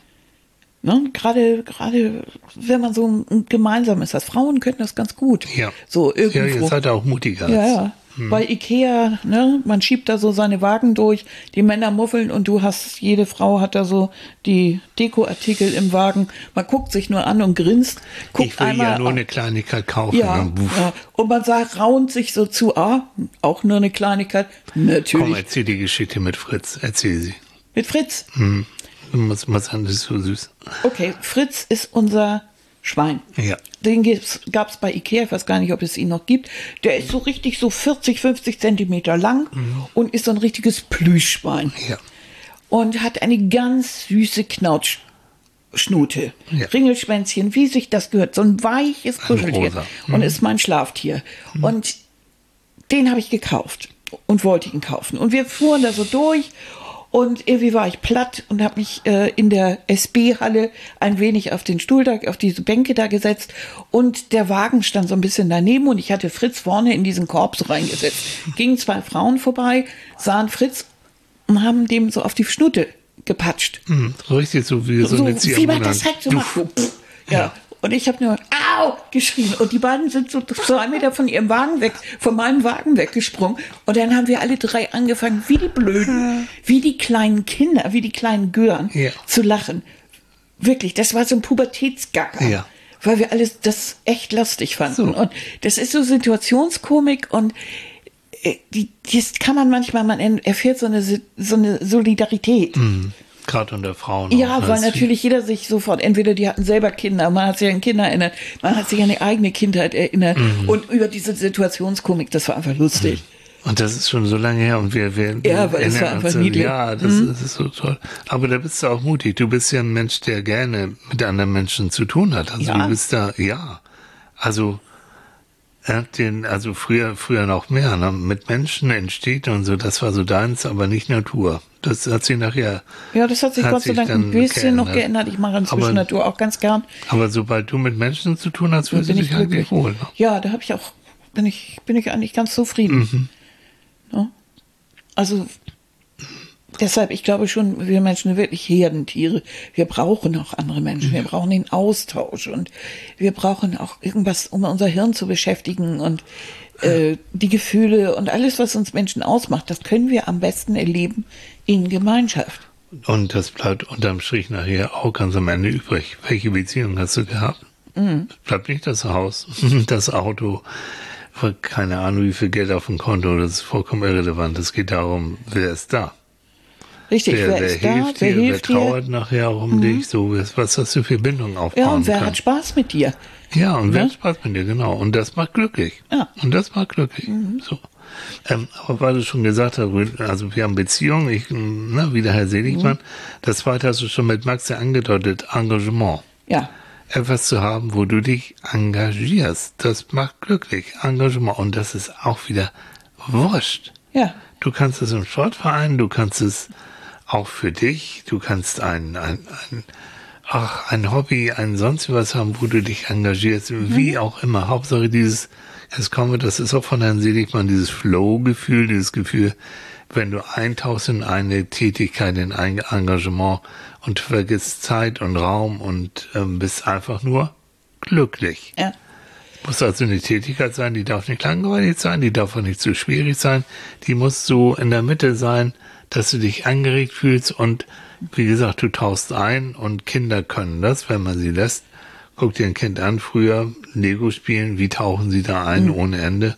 Ne? Gerade, gerade wenn man so ein gemeinsames hat. Frauen können das ganz gut. Ja. So irgendwo. Ja, ihr seid auch mutiger. Ja, ja. Hm. Bei Ikea, ne, man schiebt da so seine Wagen durch, die Männer muffeln und du hast, jede Frau hat da so die Dekoartikel im Wagen. Man guckt sich nur an und grinst. Guckt ich will einmal, ja nur eine Kleinigkeit kaufen. Ja, ja. Und man sagt, raunt sich so zu, ah, auch nur eine Kleinigkeit. Natürlich. Komm, erzähl die Geschichte mit Fritz. Erzähl sie. Mit Fritz? Hm. Muss man sagen, das ist so süß. Okay, Fritz ist unser Schwein. Ja. Den gab es bei Ikea, ich weiß gar nicht, ob es ihn noch gibt. Der ist so richtig so vierzig, fünfzig Zentimeter lang mhm. und ist so ein richtiges Plüschschwein. Ja. Und hat eine ganz süße Knautschschnute. Ja. Ringelschwänzchen, wie sich das gehört. So ein weiches Kuscheltier. Mhm. Und ist mein Schlaftier. Mhm. Und den habe ich gekauft und wollte ihn kaufen. Und wir fuhren da so durch. Und irgendwie war ich platt und habe mich äh, in der S B-Halle ein wenig auf den Stuhl da, auf diese Bänke da gesetzt. Und der Wagen stand so ein bisschen daneben und ich hatte Fritz vorne in diesen Korb so reingesetzt. Gingen zwei Frauen vorbei, sahen Fritz und haben dem so auf die Schnute gepatscht. Mhm, so richtig so wie so, so eine Wie man das halt so macht. Ja. ja. Und ich habe nur Au geschrien. Und die beiden sind so zwei Meter von ihrem Wagen weg, von meinem Wagen weggesprungen. Und dann haben wir alle drei angefangen, wie die Blöden, wie die kleinen Kinder, wie die kleinen Gören, ja. zu lachen. Wirklich, das war so ein Pubertätsgacker. Ja. Weil wir alles das echt lustig fanden. So. Und das ist so Situationskomik und die, das kann man manchmal, man erfährt so eine, so eine Solidarität. Mhm. Gerade unter Frauen. Ja, auch, weil natürlich viel. Jeder sich sofort, entweder die hatten selber Kinder, man hat sich an Kinder erinnert, man hat sich an die eigene Kindheit erinnert mhm. und über diese Situationskomik, das war einfach lustig. Mhm. Und das ist schon so lange her und wir, wir ja, aber es war einfach niedlich. Ja, das, mhm. das ist so toll. Aber da bist du auch mutig. Du bist ja ein Mensch, der gerne mit anderen Menschen zu tun hat. Also ja. du bist da, ja. Also ja, den, also früher, früher noch mehr, ne? Mit Menschen entsteht und so, das war so deins, aber nicht Natur. Das hat sich nachher. Ja, das hat sich hat Gott sei Dank ein bisschen geändert. noch geändert. Ich mache inzwischen aber, Natur auch ganz gern. Aber sobald du mit Menschen zu tun hast, fühlst du dich eigentlich wohl. Ne? Ja, da habe ich auch, bin ich, bin ich eigentlich ganz zufrieden. Mhm. Ja? Also, deshalb, ich glaube schon, wir Menschen sind wirklich Herdentiere. Wir brauchen auch andere Menschen. Wir brauchen den Austausch und wir brauchen auch irgendwas, um unser Hirn zu beschäftigen und äh, die Gefühle und alles, was uns Menschen ausmacht, das können wir am besten erleben in Gemeinschaft. Und das bleibt unterm Strich nachher auch ganz am Ende übrig. Welche Beziehung hast du gehabt? Mhm. Bleibt nicht das Haus, das Auto, keine Ahnung, wie viel Geld auf dem Konto, das ist vollkommen irrelevant. Es geht darum, wer ist da? Richtig, wer, wer, wer ist hilft da, wer dir, hilft wer trauert dir? nachher auch um mhm. dich, so was hast du für Bindung aufbauen Ja, und wer kann. hat Spaß mit dir? Ja, und wer ja? hat Spaß mit dir, genau. Und das macht glücklich. Ja. Und das macht glücklich. Mhm. So. Ähm, aber weil du schon gesagt hast, also wir haben Beziehungen, ich, na, wie der Herr Seligmann, mhm. das zweite hast du schon mit Max ja angedeutet, Engagement. Ja. Etwas zu haben, wo du dich engagierst, das macht glücklich, Engagement. Und das ist auch wieder wurscht. Ja. Du kannst es im Sportverein, du kannst es auch für dich, du kannst ein, ein, ein, ach, ein Hobby, ein sonst was haben, wo du dich engagierst, mhm. wie auch immer. Hauptsache dieses, jetzt kommen wir, das ist auch von Herrn Seligmann, dieses Flow-Gefühl, dieses Gefühl, wenn du eintauchst in eine Tätigkeit, in ein Engagement und vergisst Zeit und Raum und ähm, bist einfach nur glücklich. Ja. Muss also eine Tätigkeit sein, die darf nicht langweilig sein, die darf auch nicht zu schwierig sein, die muss so in der Mitte sein, dass du dich angeregt fühlst und wie gesagt, du tauchst ein und Kinder können das, wenn man sie lässt. Guck dir ein Kind an, früher Lego spielen, wie tauchen sie da ein mhm. ohne Ende.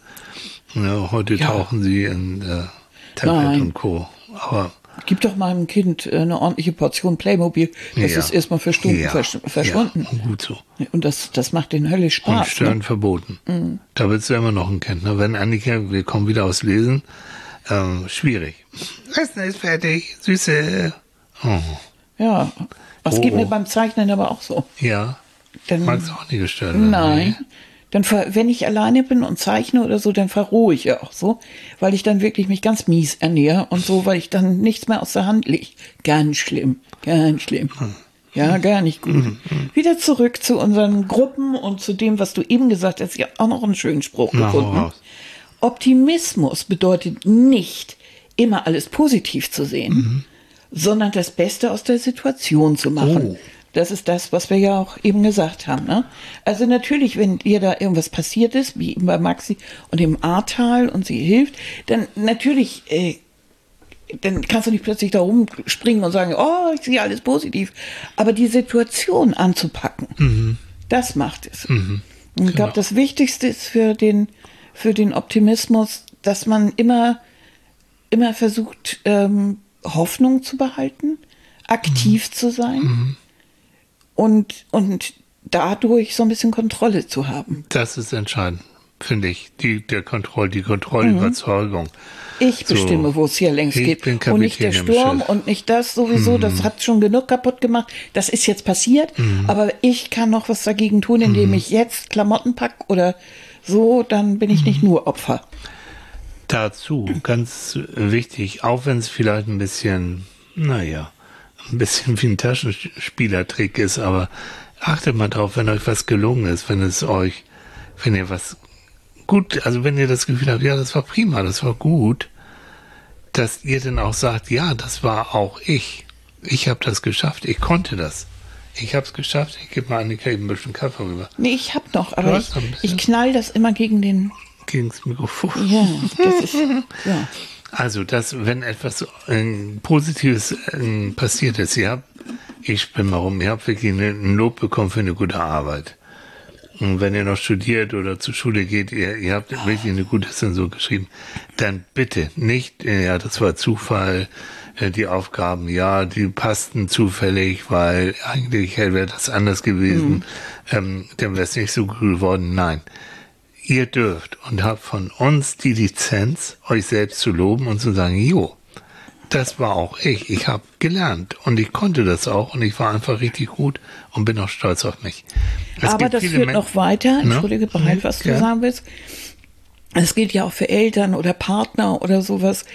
Ja, heute ja. tauchen sie in äh, Tablet Nein. und Co. Aber gib doch meinem Kind eine ordentliche Portion Playmobil. Das ja. ist erstmal für Stunden ja. versch verschwunden. Ja, gut so. Und das, das macht den höllisch Spaß. Und Stören ne? verboten. Mhm. Da willst du immer noch ein Kind. Ne? Wenn Annika, wir kommen wieder aus Lesen, ähm, schwierig. Essen ist fertig, Süße. Oh. Ja, das oh, geht mir oh. beim Zeichnen aber auch so. Ja, Dann, magst du auch nicht gestört werden? Nein. Dann, ver, wenn ich alleine bin und zeichne oder so, dann verrohe ich ja auch so, weil ich dann wirklich mich ganz mies ernähre und so, weil ich dann nichts mehr aus der Hand lege. Ganz schlimm, ganz schlimm. Ja, gar nicht gut. Wieder zurück zu unseren Gruppen und zu dem, was du eben gesagt hast. Ich habe auch noch einen schönen Spruch Na, gefunden. hau raus. Optimismus bedeutet nicht, immer alles positiv zu sehen, mhm. sondern das Beste aus der Situation zu machen. Oh. Das ist das, was wir ja auch eben gesagt haben. Ne? Also natürlich, wenn dir da irgendwas passiert ist, wie eben bei Maxi und dem Ahrtal und sie hilft, dann natürlich, äh, dann kannst du nicht plötzlich da rumspringen und sagen, oh, ich sehe alles positiv. Aber die Situation anzupacken, mhm. das macht es. Mhm. Und ich glaube, das Wichtigste ist für den, für den Optimismus, dass man immer, immer versucht, ähm, Hoffnung zu behalten, aktiv mhm. zu sein. Mhm. Und, und dadurch so ein bisschen Kontrolle zu haben. Das ist entscheidend, finde ich. Die, der Kontroll, die Kontrollüberzeugung. Ich so, bestimme, wo es hier längst geht. Und nicht der Sturm und nicht das sowieso. Mm. Das hat schon genug kaputt gemacht. Das ist jetzt passiert. Mm. Aber ich kann noch was dagegen tun, indem mm. ich jetzt Klamotten packe oder so. Dann bin ich mm. nicht nur Opfer. Dazu, ganz wichtig, auch wenn es vielleicht ein bisschen, naja, ein bisschen wie ein Taschenspielertrick ist, aber achtet mal drauf, wenn euch was gelungen ist, wenn es euch, wenn ihr was gut, also wenn ihr das Gefühl habt, ja, das war prima, das war gut, dass ihr dann auch sagt, ja, das war auch ich. Ich habe das geschafft, ich konnte das. Ich habe es geschafft, ich gebe mal Annika eben ein bisschen Kaffee rüber. Nee, ich habe noch, aber ich, ich knall das immer gegen den... Gegen das Mikrofon. Ja, das ist... Ja. Also, dass, wenn etwas äh, Positives äh, passiert ist, ihr habt, ich spinne mal rum, ihr habt wirklich eine, ein Lob bekommen für eine gute Arbeit. Und wenn ihr noch studiert oder zur Schule geht, ihr, ihr habt wirklich eine gute Zensur geschrieben, dann bitte nicht, äh, ja, das war Zufall, äh, die Aufgaben, ja, die passten zufällig, weil eigentlich wäre das anders gewesen, mhm. ähm, dann wäre es nicht so gut geworden. Nein. Ihr dürft und habt von uns die Lizenz, euch selbst zu loben und zu sagen, jo, das war auch ich. Ich habe gelernt und ich konnte das auch und ich war einfach richtig gut und bin auch stolz auf mich. Es Aber das führt Men- noch weiter, entschuldige, bereit, was du ja. sagen willst. Es gilt ja auch für Eltern oder Partner oder sowas.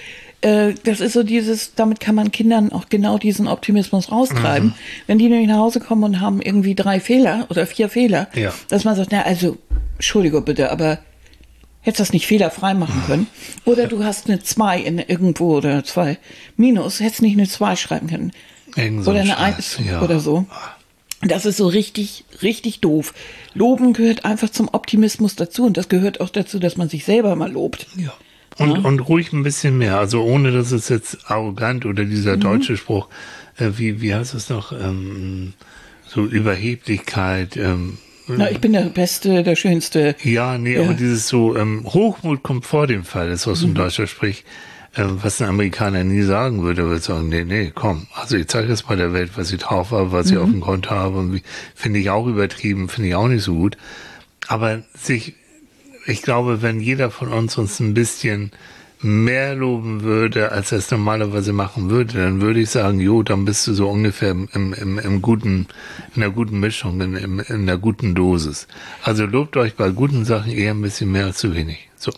Das ist so dieses, damit kann man Kindern auch genau diesen Optimismus raustreiben. Mhm. Wenn die nämlich nach Hause kommen und haben irgendwie drei Fehler oder vier Fehler, ja. dass man sagt, na also, Entschuldigung bitte, aber hättest das nicht fehlerfrei machen können? Oder du hast eine zwei in irgendwo oder zwei Minus, hättest nicht eine zwei schreiben können. Irgend so oder eine eins ja. oder so. Das ist so richtig, richtig doof. Loben gehört einfach zum Optimismus dazu und das gehört auch dazu, dass man sich selber mal lobt. Ja. Und, ja. und ruhig ein bisschen mehr, also ohne, dass es jetzt arrogant oder dieser mhm. deutsche Spruch, äh, wie, wie heißt es noch, ähm, so Überheblichkeit. Ähm, Na, ich bin der Beste, der Schönste. Ja, nee, ja. aber dieses so, ähm, Hochmut kommt vor dem Fall, ist was mhm. ein deutscher Sprich, äh, was ein Amerikaner nie sagen würde, würde sagen, nee, nee, komm, also ich zeige jetzt mal der Welt, was ich drauf habe, was mhm. ich auf dem Konto habe, und wie, finde ich auch übertrieben, finde ich auch nicht so gut. Aber sich ich glaube, wenn jeder von uns uns ein bisschen mehr loben würde, als er es normalerweise machen würde, dann würde ich sagen, jo, dann bist du so ungefähr im, im, im guten, in einer guten Mischung, in, in, in einer guten Dosis. Also lobt euch bei guten Sachen eher ein bisschen mehr als zu wenig. So.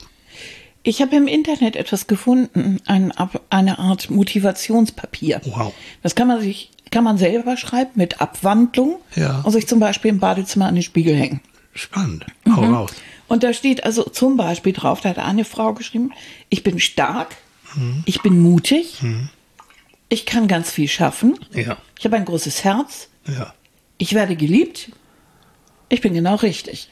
Ich habe im Internet etwas gefunden, ein, eine Art Motivationspapier. Wow. Das kann man sich, kann man selber schreiben mit Abwandlung ja. und sich zum Beispiel im Badezimmer an den Spiegel hängen. Spannend. Hau mhm. raus. Und da steht also zum Beispiel drauf, da hat eine Frau geschrieben, ich bin stark, mhm. ich bin mutig, mhm. ich kann ganz viel schaffen, ja. ich habe ein großes Herz, ja. ich werde geliebt, ich bin genau richtig.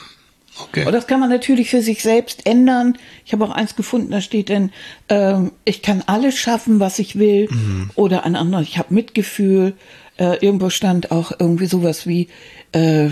Okay. Und das kann man natürlich für sich selbst ändern. Ich habe auch eins gefunden, da steht dann, ähm, ich kann alles schaffen, was ich will, mhm. oder ein anderer, ich habe Mitgefühl. Äh, irgendwo stand auch irgendwie sowas wie, äh,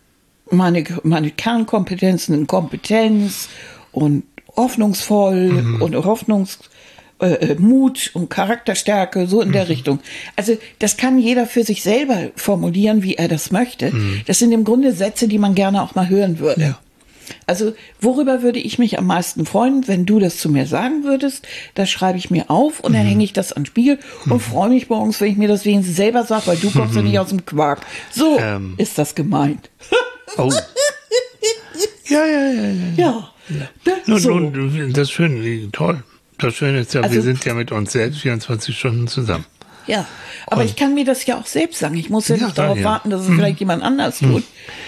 Meine, meine Kernkompetenzen in Kompetenz und hoffnungsvoll mhm. und Hoffnungs, äh, Mut und Charakterstärke, so in mhm. der Richtung. Also das kann jeder für sich selber formulieren, wie er das möchte. Mhm. Das sind im Grunde Sätze, die man gerne auch mal hören würde. Ja. Also worüber würde ich mich am meisten freuen, wenn du das zu mir sagen würdest? Das schreibe ich mir auf und dann mhm. hänge ich das an den Spiegel und mhm. freue mich morgens, wenn ich mir das wenigstens selber sage, weil du kommst ja nicht aus dem Quark. So ähm. ist das gemeint. Oh. Ja, ja, ja, ja. Ja. ja. Nun, So. nun, das Schöne, toll. Das Schöne ist ja, Also- wir sind ja mit uns selbst vierundzwanzig Stunden zusammen. Ja, aber ich kann mir das ja auch selbst sagen. Ich muss ja, Ja, nicht darauf ja. warten, dass es vielleicht jemand anders tut.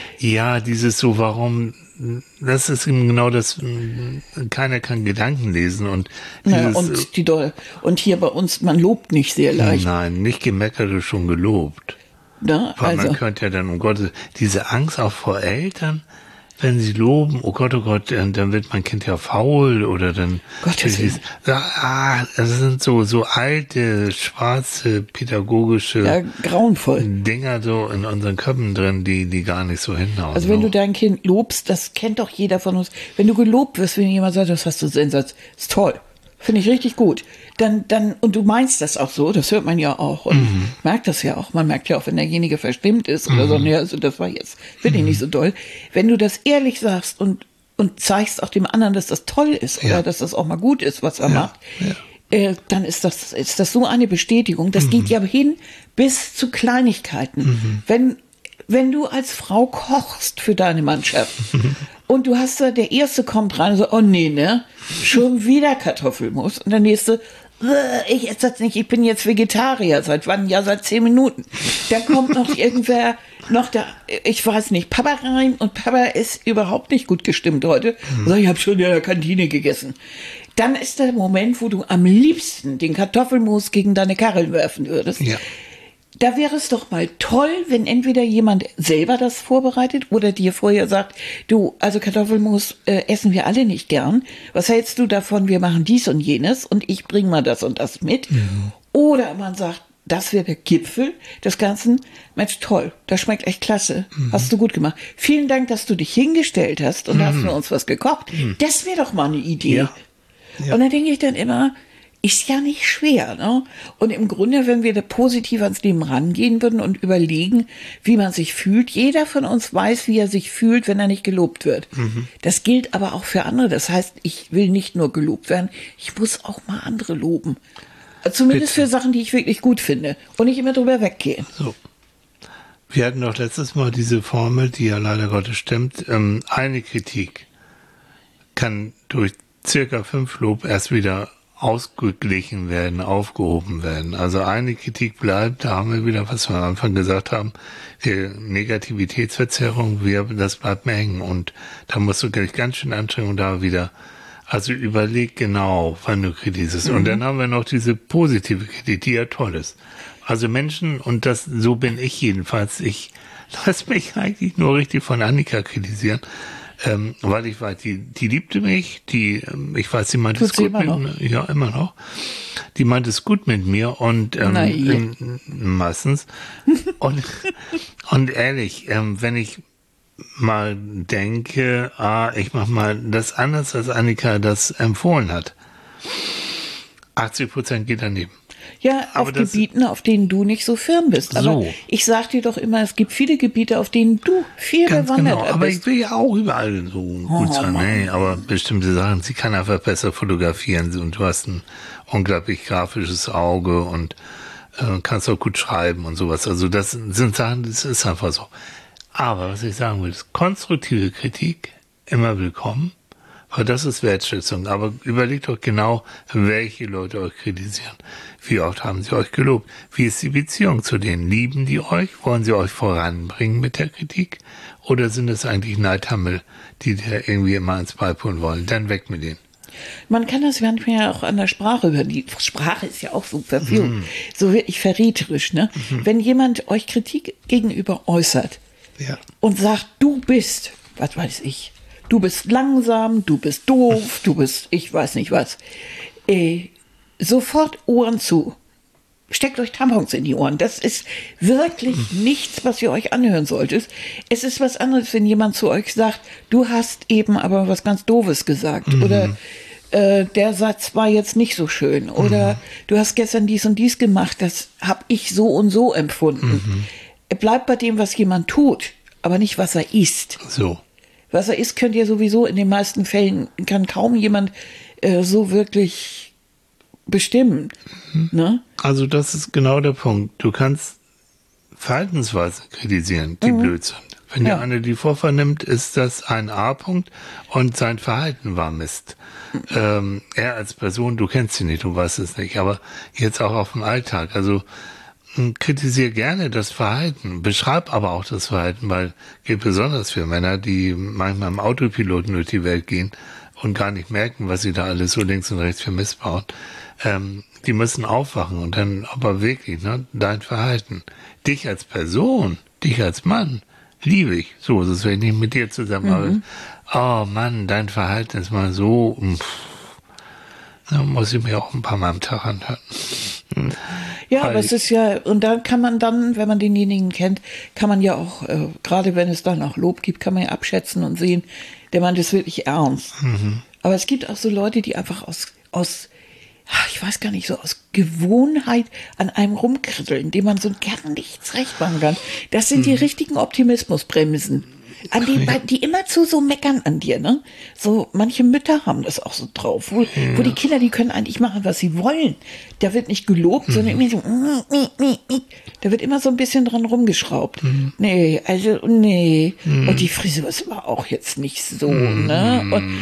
Ja, dieses so, warum, das ist eben genau das, keiner kann Gedanken lesen und Naja, dieses, und, die Doll. Und hier bei uns, man lobt nicht sehr leicht. nein, nicht gemeckert ist schon gelobt. Ne? Weil Also, man könnte ja dann, um Gottes, diese Angst auch vor Eltern, wenn sie loben, oh Gott, oh Gott, dann dann wird mein Kind ja faul oder dann, Gottes dieses, ah, das sind so, so alte, schwarze, pädagogische ja, grauenvoll. Dinger so in unseren Köpfen drin, die, die gar nicht so hinhauen. Also wenn so. du dein Kind lobst, das kennt doch jeder von uns. Wenn du gelobt wirst, wenn jemand sagt, das hast du Sensatz, ist toll. Finde ich richtig gut. Dann, dann, und du meinst das auch so, das hört man ja auch und Mhm. merkt das ja auch. Man merkt ja auch, wenn derjenige verstimmt ist oder so, nee, also das war jetzt, finde ich nicht so doll. Wenn du das ehrlich sagst und, und zeigst auch dem anderen, dass das toll ist Ja. oder dass das auch mal gut ist, was er Ja, macht, ja. äh, dann ist das, ist das so eine Bestätigung. Das geht ja hin bis zu Kleinigkeiten. Wenn, wenn du als Frau kochst für deine Mannschaft und du hast da, der Erste kommt rein und so, oh nee, ne, schon wieder Kartoffelmus. Und der Nächste, "Äh, ich esse das nicht, ich bin jetzt Vegetarier. Seit wann? Ja, seit zehn Minuten. Dann kommt noch irgendwer, noch da, ich weiß nicht, Papa rein und Papa ist überhaupt nicht gut gestimmt heute. So, ich habe schon in der Kantine gegessen. Dann ist der Moment, wo du am liebsten den Kartoffelmus gegen deine Karre werfen würdest. Ja. Da wäre es doch mal toll, wenn entweder jemand selber das vorbereitet oder dir vorher sagt, du, also Kartoffelmus äh, essen wir alle nicht gern. Was hältst du davon, wir machen dies und jenes und ich bringe mal das und das mit. Oder man sagt, das wäre der Gipfel des Ganzen. Mensch, toll, das schmeckt echt klasse. Hast du gut gemacht. Vielen Dank, dass du dich hingestellt hast und hast für uns was gekocht. Das wäre doch mal eine Idee. Ja. Ja. Und da denke ich dann immer, ist ja nicht schwer, ne? Und im Grunde, wenn wir da positiv ans Leben rangehen würden und überlegen, wie man sich fühlt, jeder von uns weiß, wie er sich fühlt, wenn er nicht gelobt wird. Das gilt aber auch für andere. Das heißt, ich will nicht nur gelobt werden, ich muss auch mal andere loben. Zumindest Bitte. für Sachen, die ich wirklich gut finde und nicht immer drüber weggehen. So. Wir hatten doch letztes Mal diese Formel, die ja leider Gottes stimmt. Ähm, eine Kritik kann durch circa fünf Lob erst wieder ausgeglichen werden, aufgehoben werden. Also eine Kritik bleibt, da haben wir wieder, was wir am Anfang gesagt haben, die Negativitätsverzerrung, wir, das bleibt mir hängen. Und da musst du gleich ganz schön Anstrengung da wieder. Also überleg genau, wann du kritisierst. Mhm. Und dann haben wir noch diese positive Kritik, die ja toll ist. Also Menschen, und das, so bin ich jedenfalls, ich lass mich eigentlich nur richtig von Annika kritisieren, ähm, weil ich weiß, die, die liebte mich, die, ähm, ich weiß, sie meinte es gut mit mir, ja, immer noch. Die meinte es gut mit mir und ähm, ähm, meistens. und, und ehrlich, ähm, wenn ich mal denke, ah, ich mach mal das anders, als Annika das empfohlen hat. achtzig Prozent geht daneben. Ja, aber auf Gebieten, auf denen du nicht so firm bist. Aber so. ich sag dir doch immer, es gibt viele Gebiete, auf denen du viel Ganz bewandert genau. bist. Aber ich will ja auch überall so gut sein. Mann. Nee, aber bestimmte Sachen, sie kann einfach besser fotografieren und du hast ein unglaublich grafisches Auge und äh, kannst auch gut schreiben und sowas. Also das sind Sachen, das ist einfach so. Aber was ich sagen will, ist konstruktive Kritik immer willkommen, weil das ist Wertschätzung. Aber überlegt doch genau, welche Leute euch kritisieren. Wie oft haben sie euch gelobt? Wie ist die Beziehung zu denen? Lieben die euch? Wollen sie euch voranbringen mit der Kritik? Oder sind es eigentlich Neidhammel, die dir irgendwie immer ins Bein holen wollen? Dann weg mit denen. Man kann das manchmal ja auch an der Sprache hören. Die Sprache ist ja auch so verwirrend, mm. so wirklich verräterisch, ne? Mm-hmm. Wenn jemand euch Kritik gegenüber äußert, ja. und sagt, du bist, was weiß ich, du bist langsam, du bist doof, du bist, ich weiß nicht was, äh, sofort Ohren zu. Steckt euch Tampons in die Ohren. Das ist wirklich mhm. nichts, was ihr euch anhören solltet. Es ist was anderes, wenn jemand zu euch sagt, du hast eben aber was ganz Doofes gesagt. Mhm. Oder äh, der Satz war jetzt nicht so schön. Oder mhm. du hast gestern dies und dies gemacht, das habe ich so und so empfunden. Mhm. Bleibt bei dem, was jemand tut, aber nicht, was er ist. So. Was er ist, könnt ihr sowieso in den meisten Fällen, kann kaum jemand äh, so wirklich bestimmen. Mhm. Ne? Also das ist genau der Punkt. Du kannst Verhaltensweisen kritisieren, die mhm. blöd sind. Wenn Ja. der eine die vorvernimmt, ist das ein A-Punkt und sein Verhalten war Mist. Ähm, er als Person, du kennst ihn nicht, du weißt es nicht, aber jetzt auch auf dem Alltag. Also mh, kritisiere gerne das Verhalten, beschreib aber auch das Verhalten, weil gilt besonders für Männer, die manchmal im Autopiloten durch die Welt gehen und gar nicht merken, was sie da alles so links und rechts für Mist bauen. Ähm, die müssen aufwachen und dann aber wirklich, ne, dein Verhalten. Dich als Person, dich als Mann, liebe ich. So ist es, wenn ich nicht mit dir zusammenarbeite. Mhm. Oh Mann, dein Verhalten ist mal so, pff, da muss ich mir auch ein paar Mal am Tag anhören. Hm. Ja, aber es ist ja, und dann kann man dann, wenn man denjenigen kennt, kann man ja auch, äh, gerade wenn es dann auch Lob gibt, kann man ja abschätzen und sehen, der meint es wirklich ernst. Mhm. Aber es gibt auch so Leute, die einfach aus, aus ich weiß gar nicht, so aus Gewohnheit an einem rumkritteln, dem man so gern nichts recht machen kann. Das sind die richtigen Optimismusbremsen, an die, ja. die immerzu so meckern an dir, ne? So, manche Mütter haben das auch so drauf, wo, ja. wo die Kinder, die können eigentlich machen, was sie wollen. Da wird nicht gelobt, mhm. sondern irgendwie so, da wird immer so ein bisschen dran rumgeschraubt. Mhm. Nee, also, nee. Mhm. Und die Frisur ist aber auch jetzt nicht so, mhm. ne? Und,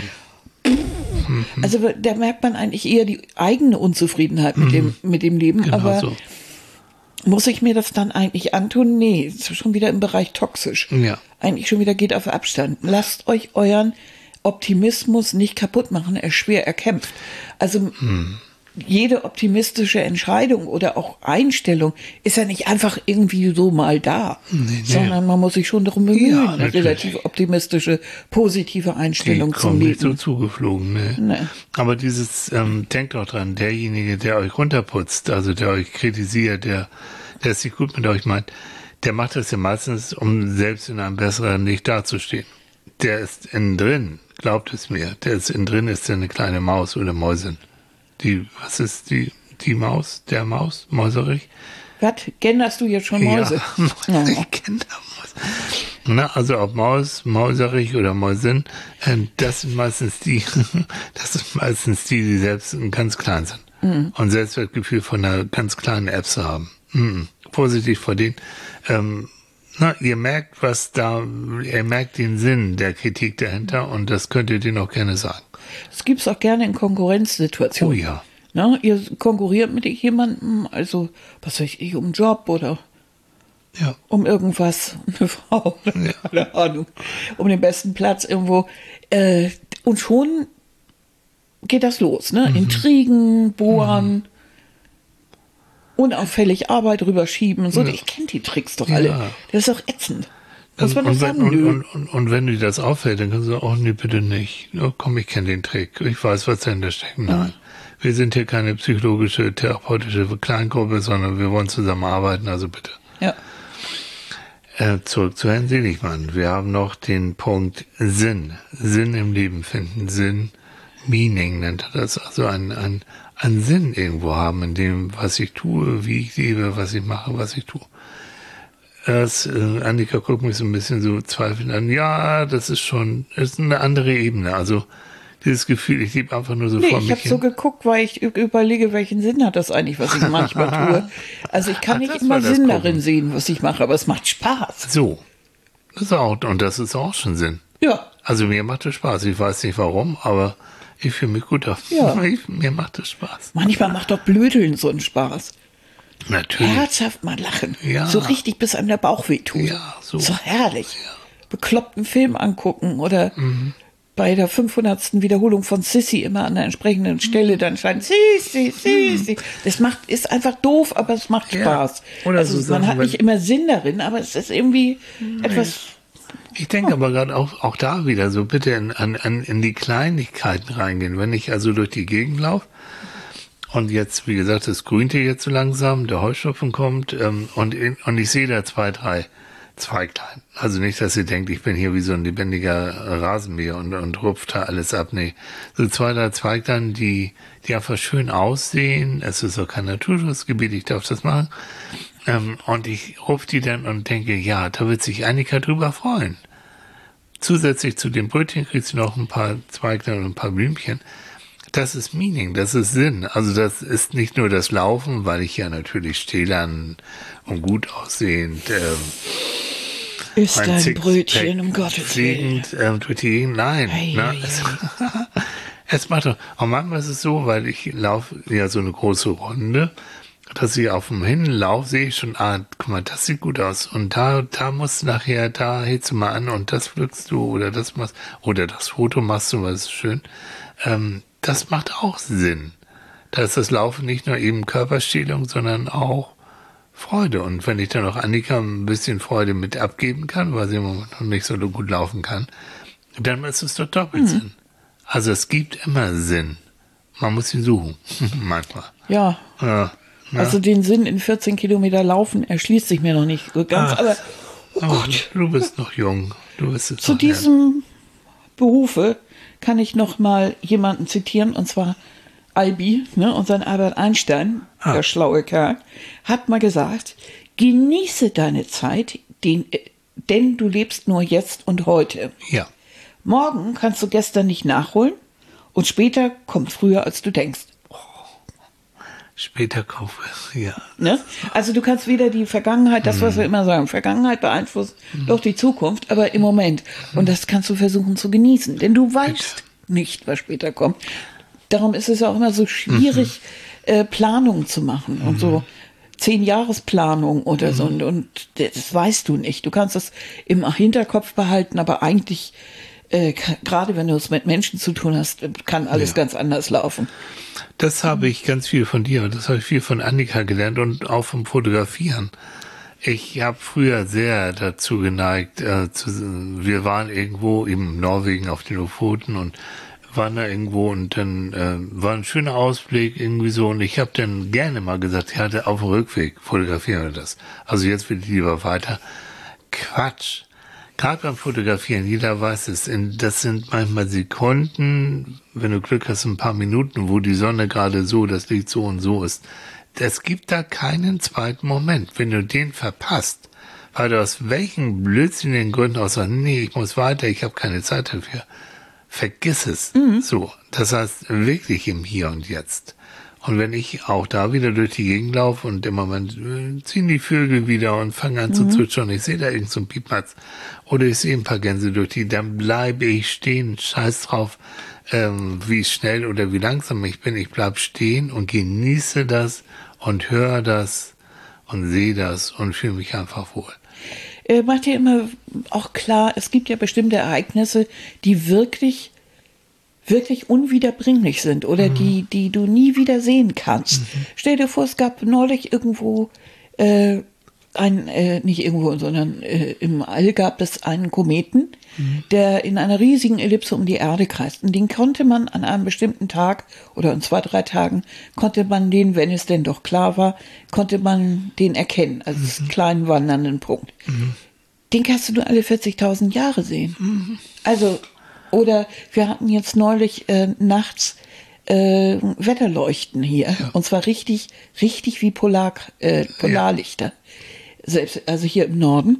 also da merkt man eigentlich eher die eigene Unzufriedenheit mit dem, mit dem Leben. Genau aber so. Muss ich mir das dann eigentlich antun? Nee, ist schon wieder im Bereich toxisch. Ja. Eigentlich schon wieder geht auf Abstand. Lasst euch euren Optimismus nicht kaputt machen, er ist schwer erkämpft. Also hm. jede optimistische Entscheidung oder auch Einstellung ist ja nicht einfach irgendwie so mal da, nee, nee. sondern man muss sich schon darum bemühen, ja, eine relativ optimistische, positive Einstellung Die zum Leben. Nicht so zugeflogen, ne? Nee. Aber dieses, ähm, denkt doch dran, derjenige, der euch runterputzt, also der euch kritisiert, der, der es nicht gut mit euch meint, der macht das ja meistens, um selbst in einem besseren Licht dazustehen. Der ist innen drin, glaubt es mir, der ist innen drin, ist ja eine kleine Maus oder Mäusin. Die, was ist die, die Maus, der Maus, Mäuserich? Was, genderst du jetzt schon Mäuse? Ja, ja. Ich kenne da Mäuse. Na, also ob Maus, Mäuserich oder Mäusin, äh, das sind meistens die, das sind meistens die, die selbst ganz klein sind. Mhm. Und Selbstwertgefühl von einer ganz kleinen Erbse haben. Mhm. Vorsichtig vor denen. Ähm, na, ihr merkt, was da, ihr merkt den Sinn der Kritik dahinter und das könnt ihr denen auch gerne sagen. Das gibt es auch gerne in Konkurrenzsituationen. Oh ja. Na, ihr konkurriert mit jemandem, also, was weiß ich, um einen Job oder ja. um irgendwas, eine Frau, ja. keine Ahnung, um den besten Platz irgendwo. Äh, und schon geht das los, ne? Mhm. Intrigen, bohren, mhm. unauffällig Arbeit rüberschieben und so. Ja. Ich kenne die Tricks doch alle. Ja. Das ist doch ätzend. Was man und, sagen, und, und, und, und wenn dir das auffällt, dann kannst du sagen, oh nee, bitte nicht. Oh, komm, ich kenne den Trick. Ich weiß, was dahinter steckt. Nein. Mhm. Wir sind hier keine psychologische, therapeutische Kleingruppe, sondern wir wollen zusammenarbeiten, also bitte. Ja. Äh, zurück zu Herrn Seligmann. Wir haben noch den Punkt Sinn. Sinn im Leben finden. Sinn, Meaning nennt er das. Also ein, ein, ein Sinn irgendwo haben in dem, was ich tue, wie ich lebe, was ich mache, was ich tue. Das, äh, Annika guckt mich so ein bisschen so zweifelnd an. Ja, das ist schon, das ist eine andere Ebene. Also dieses Gefühl, ich lebe einfach nur so nee, vor mich hin. Ich habe so geguckt, weil ich überlege, welchen Sinn hat das eigentlich, was ich manchmal tue. Also ich kann Ach, nicht immer Sinn darin sehen, was ich mache, aber es macht Spaß. So, das ist auch, und das ist auch schon Sinn. Ja. Also mir macht es Spaß. Ich weiß nicht warum, aber ich fühle mich gut auf. Ja. Ich, mir macht es Spaß. Manchmal macht doch Blödeln so einen Spaß. Natürlich. Herzhaft mal lachen. Ja. So richtig, bis einem der Bauch wehtut. Ja, so. So herrlich. Ja. Bekloppten Film angucken oder mhm. bei der fünfhundertsten Wiederholung von Sissy immer an der entsprechenden Stelle dann scheint Sissy, Sissy. Mhm. Das macht, ist einfach doof, aber es macht Spaß. Ja. Oder also so man Sachen, hat nicht immer Sinn darin, aber es ist irgendwie nee. etwas... Ich denke aber gerade auch, auch da wieder so bitte in, an, in die Kleinigkeiten reingehen. Wenn ich also durch die Gegend laufe und jetzt, wie gesagt, es grünt hier jetzt so langsam, der Heuschnupfen kommt ähm, und, und ich sehe da zwei, drei Zweiglein. Also nicht, dass ihr denkt, ich bin hier wie so ein lebendiger Rasenmäher und, und rupft da alles ab. Nee, so zwei, drei Zweiglein, die, die einfach schön aussehen. Es ist auch kein Naturschutzgebiet, ich darf das machen. Ähm, und ich rupf die dann und denke, ja, da wird sich Annika drüber freuen. Zusätzlich zu dem Brötchen kriegt sie noch ein paar Zweiglein und ein paar Blümchen. Das ist Meaning, das ist Sinn. Also das ist nicht nur das Laufen, weil ich ja natürlich stählern und gut aussehend ähm, Ist ein ein Sixpack Brötchen, um Gottes Willen. fliegend ähm, durch die Gegend. Nein. Ei, Na, ei, es, es macht doch, und manchmal ist es so, weil ich laufe ja so eine große Runde, dass ich auf dem Hinlauf sehe ich schon, ah, guck mal, das sieht gut aus. Und da, da musst du nachher, da hältst du mal an und das pflückst du oder das machst, oder das Foto machst du, was ist schön. Ähm, das macht auch Sinn. Da ist das Laufen nicht nur eben Körperstellung, sondern auch Freude. Und wenn ich dann auch Annika ein bisschen Freude mit abgeben kann, weil sie im Moment noch nicht so gut laufen kann, dann ist es doch doppelt mhm. Sinn. Also es gibt immer Sinn. Man muss ihn suchen. Manchmal. Ja. Ja. Ja. Also den Sinn in vierzehn Kilometer laufen erschließt sich mir noch nicht so ganz. Ach, aber oh aber Gott. Du bist noch jung. Du bist jetzt Zu noch diesem Berufe kann ich noch mal jemanden zitieren, und zwar Albi, ne, unseren Albert Einstein, ah. der schlaue Kerl, hat mal gesagt, genieße deine Zeit, den, denn du lebst nur jetzt und heute. Ja. Morgen kannst du gestern nicht nachholen und später kommt früher, als du denkst. Später kaufe, ja. Ne? Also du kannst wieder die Vergangenheit, das, was wir immer sagen, Vergangenheit beeinflusst mhm. doch die Zukunft, aber im Moment. Und das kannst du versuchen zu genießen, denn du weißt nicht, was später kommt. Darum ist es auch immer so schwierig, mhm. äh, Planungen zu machen und mhm. so Zehn-Jahres-Planung oder mhm. so. Und, und das weißt du nicht. Du kannst das im Hinterkopf behalten, aber eigentlich, äh, gerade wenn du es mit Menschen zu tun hast, kann alles ja. ganz anders laufen. Das habe ich ganz viel von dir und das habe ich viel von Annika gelernt und auch vom Fotografieren. Ich habe früher sehr dazu geneigt, äh, zu, wir waren irgendwo in Norwegen auf den Lofoten und waren da irgendwo und dann äh, war ein schöner Ausblick irgendwie so und ich habe dann gerne mal gesagt, ja, auf dem Rückweg fotografieren wir das. Also jetzt will ich lieber weiter. Quatsch. Gerade beim Fotografieren, jeder weiß es, in, das sind manchmal Sekunden, wenn du Glück hast, ein paar Minuten, wo die Sonne gerade so, das Licht so und so ist. Es gibt da keinen zweiten Moment. Wenn du den verpasst, weil du aus welchen blödsinnigen Gründen auch sagst, nee, ich muss weiter, ich habe keine Zeit dafür, vergiss es. Mhm. So, das heißt wirklich im Hier und Jetzt. Und wenn ich auch da wieder durch die Gegend laufe und im Moment äh, ziehen die Vögel wieder und fangen an mhm. zu zwitschern, ich sehe da irgend so einen Piepmatz oder ich sehe ein paar Gänse durch die, dann bleibe ich stehen, scheiß drauf, ähm, wie schnell oder wie langsam ich bin. Ich bleib stehen und genieße das und höre das und sehe das und fühle mich einfach wohl. Äh, macht dir immer auch klar, es gibt ja bestimmte Ereignisse, die wirklich wirklich unwiederbringlich sind oder mhm. die, die du nie wieder sehen kannst. Mhm. Stell dir vor, es gab neulich irgendwo äh, ein, äh, nicht irgendwo, sondern äh, im All gab es einen Kometen, mhm. der in einer riesigen Ellipse um die Erde kreist. Und den konnte man an einem bestimmten Tag oder in zwei, drei Tagen, konnte man den, wenn es denn doch klar war, konnte man den erkennen, also mhm. einen kleinen wandernden Punkt. Mhm. Den kannst du nur alle vierzigtausend Jahre sehen. Mhm. Also oder wir hatten jetzt neulich äh, nachts äh, Wetterleuchten hier. Ja. Und zwar richtig, richtig wie Polar, äh, Polarlichter. Ja. Selbst, also hier im Norden.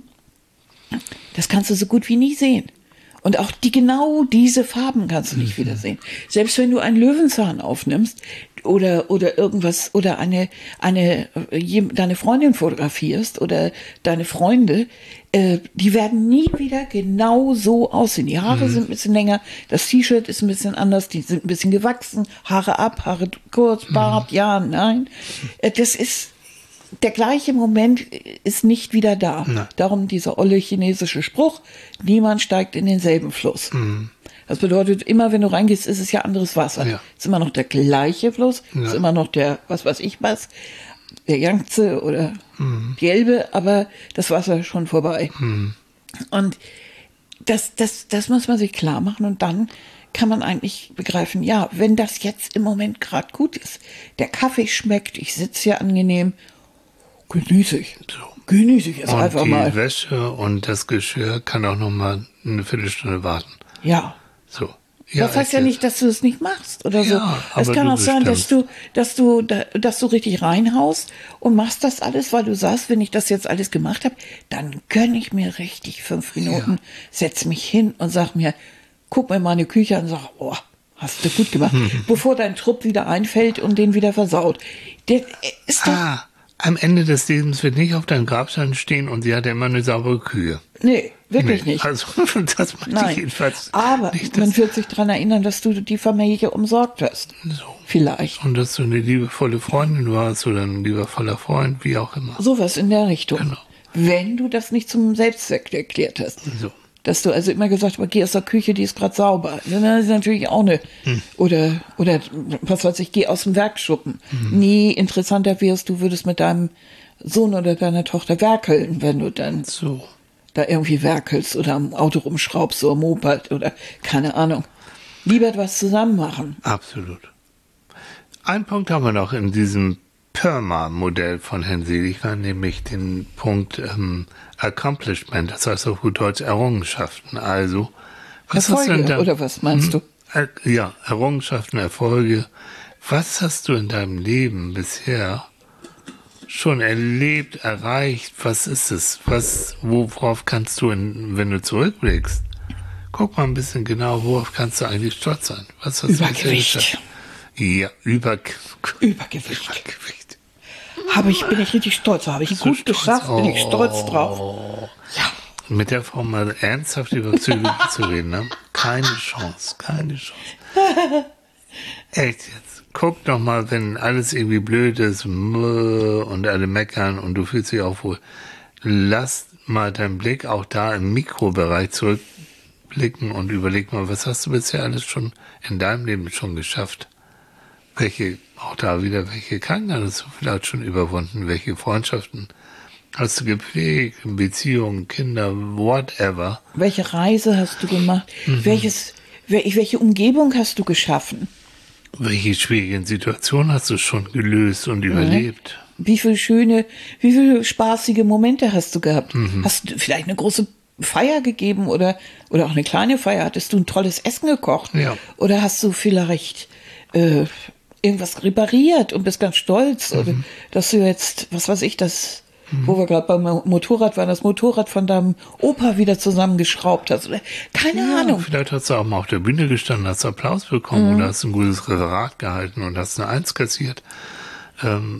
Das kannst du so gut wie nie sehen. Und auch die genau diese Farben kannst du nicht mhm. wiedersehen. Selbst wenn du einen Löwenzahn aufnimmst oder oder irgendwas oder eine eine deine Freundin fotografierst oder deine Freunde, äh, die werden nie wieder genau so aussehen. Die Haare mhm. sind ein bisschen länger, das T-Shirt ist ein bisschen anders, die sind ein bisschen gewachsen, Haare ab, Haare kurz, Bart, mhm. ja, nein. Äh, das ist der gleiche Moment ist nicht wieder da. Na. Darum dieser olle chinesische Spruch, niemand steigt in denselben Fluss. Mhm. Das bedeutet, immer wenn du reingehst, ist es ja anderes Wasser. Ja. Ist immer noch der gleiche Fluss, ja. ist immer noch der, was weiß ich was, der Yangtze oder mhm. die Elbe, aber das Wasser ist schon vorbei. Mhm. Und das, das, das muss man sich klar machen und dann kann man eigentlich begreifen, ja, wenn das jetzt im Moment gerade gut ist, der Kaffee schmeckt, ich sitze hier angenehm, genieße ich. So. Genieße ich es und einfach die mal. Die Wäsche und das Geschirr kann auch noch mal eine Viertelstunde warten. Ja. So. Ja, das heißt ja nicht, dass du es nicht machst oder so. Ja, es kann auch sein, dass du, dass du, dass du richtig reinhaust und machst das alles, weil du sagst, wenn ich das jetzt alles gemacht habe, dann gönne ich mir richtig fünf Minuten, ja. setz mich hin und sag mir, guck mir meine Küche an und sag, oh, hast du gut gemacht, bevor dein Trupp wieder einfällt und den wieder versaut. Der ist doch ah. am Ende des Lebens wird nicht auf deinem Grabstein stehen und sie hatte immer eine saubere Kühe. Nee, wirklich Nee, nicht. Also, das meinte ich Nein, jedenfalls aber nicht. man Dass, wird sich daran erinnern, dass du die Familie umsorgt hast. so. Vielleicht. Und dass du eine liebevolle Freundin warst oder ein liebevoller Freund, wie auch immer. Sowas in der Richtung. Genau. Wenn du das nicht zum Selbstzweck erklärt hast. So. Dass du also immer gesagt hast, geh aus der Küche, die ist gerade sauber. Das ist natürlich auch eine. Hm. Oder, oder was weiß ich, geh aus dem Werkschuppen. Hm. Nie interessanter wärst, du würdest mit deinem Sohn oder deiner Tochter werkeln, wenn du dann So. da irgendwie werkelst oder am Auto rumschraubst oder am Moped oder keine Ahnung. Lieber etwas zusammen machen. Absolut. Ein Punkt haben wir noch in diesem PERMA-Modell von Herrn Seligmann, nämlich den Punkt ähm, Accomplishment, das heißt auf gut Deutsch Errungenschaften. Also, was Erfolge, hast du in deinem, oder was meinst du? Äh, ja, Errungenschaften, Erfolge. Was hast du in deinem Leben bisher schon erlebt, erreicht? Was ist es? Was, worauf kannst du, in, wenn du zurückblickst, guck mal ein bisschen genau, worauf kannst du eigentlich stolz sein? Was hast Übergewicht. Du bisher Ja, über, Übergewicht. Übergewicht. Habe ich, bin ich richtig stolz. Habe ich Bist du gut stolz? geschafft, bin ich stolz Oh. drauf. Ja. Mit der Frau mal ernsthaft über Psychologie zu reden, ne? Keine Chance, keine Chance. Echt jetzt. Guck doch mal, wenn alles irgendwie blöd ist und alle meckern und du fühlst dich auch wohl. Lass mal deinen Blick auch da im Mikrobereich zurückblicken und überleg mal, was hast du bisher alles schon in deinem Leben schon geschafft? Welche, auch da wieder, welche Krankheiten hast du vielleicht schon überwunden? Welche Freundschaften hast du gepflegt? Beziehungen, Kinder, whatever. Welche Reise hast du gemacht? Mhm. Welches, wel- welche Umgebung hast du geschaffen? Welche schwierigen Situationen hast du schon gelöst und überlebt? Wie viele schöne, wie viele spaßige Momente hast du gehabt? Mhm. Hast du vielleicht eine große Feier gegeben oder, oder auch eine kleine Feier? Hattest du ein tolles Essen gekocht? Ja. Oder hast du vielleicht äh, irgendwas repariert und bist ganz stolz? Mhm. Oder dass du jetzt, was weiß ich, das, mhm. wo wir gerade beim Motorrad waren, das Motorrad von deinem Opa wieder zusammengeschraubt hast? Oder keine Ja, Ahnung. vielleicht hast du auch mal auf der Bühne gestanden, hast Applaus bekommen oder hast ein gutes Referat gehalten und hast eine Eins kassiert. Ähm,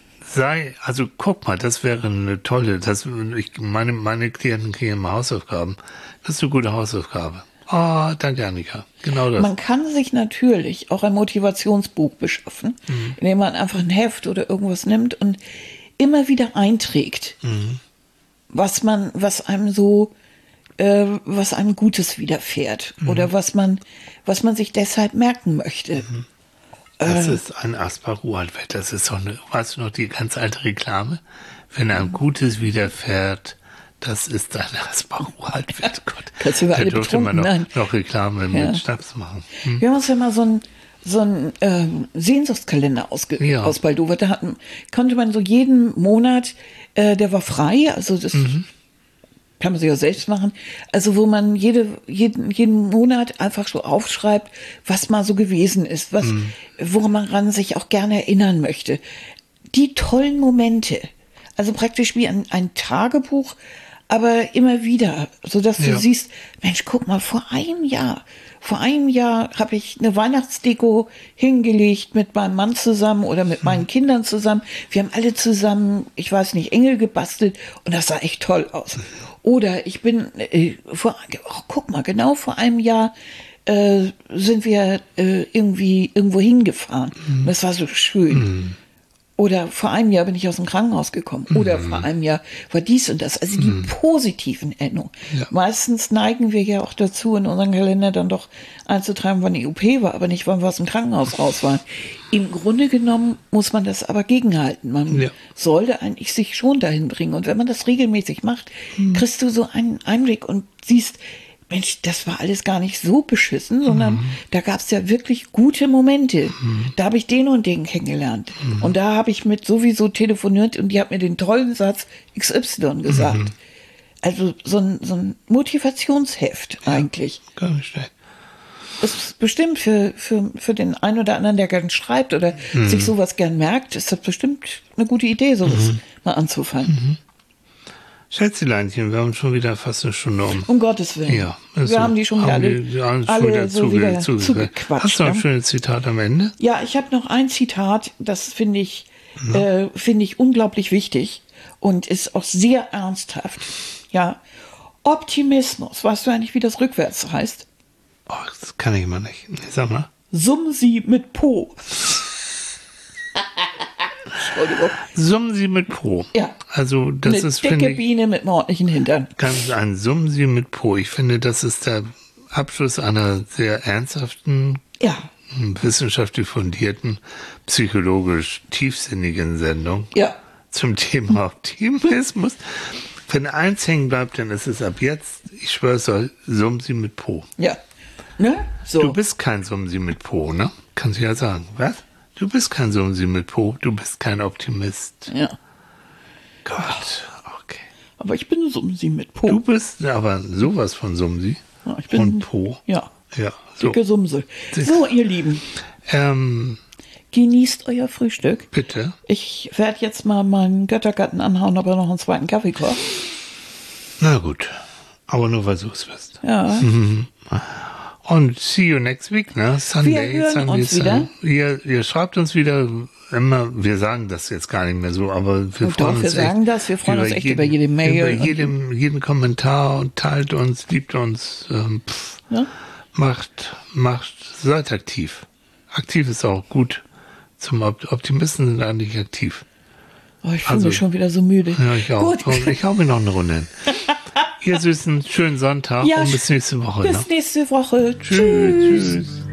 sei, also guck mal, das wäre eine tolle, das, ich, meine, meine Klienten kriegen immer Hausaufgaben. Das ist eine gute Hausaufgabe. Ah, oh, danke Annika. Genau das. Man kann sich natürlich auch ein Motivationsbuch beschaffen, Mhm. indem man einfach ein Heft oder irgendwas nimmt und immer wieder einträgt, Mhm. was man, was einem so, äh, was einem Gutes widerfährt Mhm. oder was man, was man sich deshalb merken möchte. Mhm. Das Äh, ist ein Asper-Ruhrwald. Das ist so eine, weißt du noch, die ganz alte Reklame? Wenn einem Gutes widerfährt, das ist ein Asper-Ruhrwald. Gott, Kannst du über da alle durfte man noch, betrunken, noch Reklame Ja. mit Schnaps machen. Hm? Wir haben uns ja mal so einen so einen, ähm, Sehnsuchtskalender ausge Ja. ausbaldowert. Da hatten, konnte man so jeden Monat, äh, der war frei, also das Mhm. kann man sich ja selbst machen, also wo man jede, jeden, jeden Monat einfach so aufschreibt, was mal so gewesen ist, was, Mhm. woran man sich auch gerne erinnern möchte. Die tollen Momente, also praktisch wie ein, ein Tagebuch, aber immer wieder, so dass du Ja. siehst, Mensch, guck mal, vor einem Jahr, vor einem Jahr habe ich eine Weihnachtsdeko hingelegt mit meinem Mann zusammen oder mit meinen Kindern zusammen. Wir haben alle zusammen, ich weiß nicht, Engel gebastelt und das sah echt toll aus. Oder ich bin, äh, vor, oh, guck mal, genau vor einem Jahr äh, sind wir äh, irgendwie irgendwo hingefahren. Und das war so schön. Oder vor einem Jahr bin ich aus dem Krankenhaus gekommen. Oder vor einem Jahr war dies und das. Also die positiven Erinnerungen. Ja. Meistens neigen wir ja auch dazu, in unseren Kalender dann doch einzutragen, wann die O P war, aber nicht, wann wir aus dem Krankenhaus raus waren. Im Grunde genommen muss man das aber gegenhalten. Man Ja. sollte eigentlich sich schon dahin bringen. Und wenn man das regelmäßig macht, kriegst du so einen Einblick und siehst, Mensch, das war alles gar nicht so beschissen, sondern Mhm. da gab es ja wirklich gute Momente. Da habe ich den und den kennengelernt. Mhm. Und da habe ich mit sowieso telefoniert und die hat mir den tollen Satz X Y gesagt. Mhm. Also so ein, so ein Motivationsheft eigentlich. Gar nicht schlecht. Das ist bestimmt für, für, für den einen oder anderen, der gern schreibt oder Mhm. sich sowas gern merkt, ist das bestimmt eine gute Idee, sowas mal anzufangen. Schätzleinchen, wir haben schon wieder fast eine Stunde um. Um Gottes Willen. Ja, Wir ist so. haben die schon wieder alle, die- die haben schon alle wieder so zuge- wieder zuge- zugequatscht. Hast du noch ein ne? schönes Zitat am Ende? Ja, ich habe noch ein Zitat, das finde ich äh, finde ich unglaublich wichtig und ist auch sehr ernsthaft. Ja. Optimismus. Weißt du eigentlich, wie das rückwärts heißt? Oh, das kann ich mal nicht. Nee, sag mal. Summen Sie mit Po. Entschuldigung. Summen Sie mit Po. Ja. Also das Eine ist, dicke finde ich, Biene mit einem ordentlichen Hintern. ganz ein Summen Sie mit Po. Ich finde, das ist der Abschluss einer sehr ernsthaften, Ja. wissenschaftlich fundierten, psychologisch tiefsinnigen Sendung Ja. zum Thema Optimismus. Wenn eins hängen bleibt, dann ist es ab jetzt, ich schwöre es euch, Summen Sie mit Po. Ja. Ne? So. Du bist kein Summen Sie mit Po, ne? Kannst du ja sagen. Was? Du bist kein Summen Sie mit Po. Du bist kein Optimist. Ja. Gott, okay. Aber ich bin Sumsi mit Po. Du bist aber sowas von Sumsi Ja, ich bin, und Po. Ja. Ja, so. Dicke Sumse. So, ihr Lieben, Ähm, genießt euer Frühstück. bitte. Ich werde jetzt mal meinen Göttergatten anhauen, ob er noch einen zweiten Kaffee kocht. Na gut. Aber nur, weil du es wirst. Ja. Und see you next week, ne? Sunday, Wir hören Sunday, uns wieder. Ihr, ihr schreibt uns wieder immer, wir sagen das jetzt gar nicht mehr so, aber wir Und freuen doch, wir uns sagen echt das, wir freuen uns echt über jede Mail Über und- jedem, jeden Kommentar und teilt uns, liebt uns, ähm, pff, Ja? macht, macht, seid aktiv. Aktiv ist auch gut. Zum Op- Optimisten sind eigentlich aktiv. Oh, ich fühle Also- mich schon wieder so müde. Ja, ich auch. Gut. Und ich hau mir noch eine Runde hin. Ihr Süßen, schönen Sonntag Ja, und bis nächste Woche. Bis Ne? nächste Woche. Tschüss. Tschüss.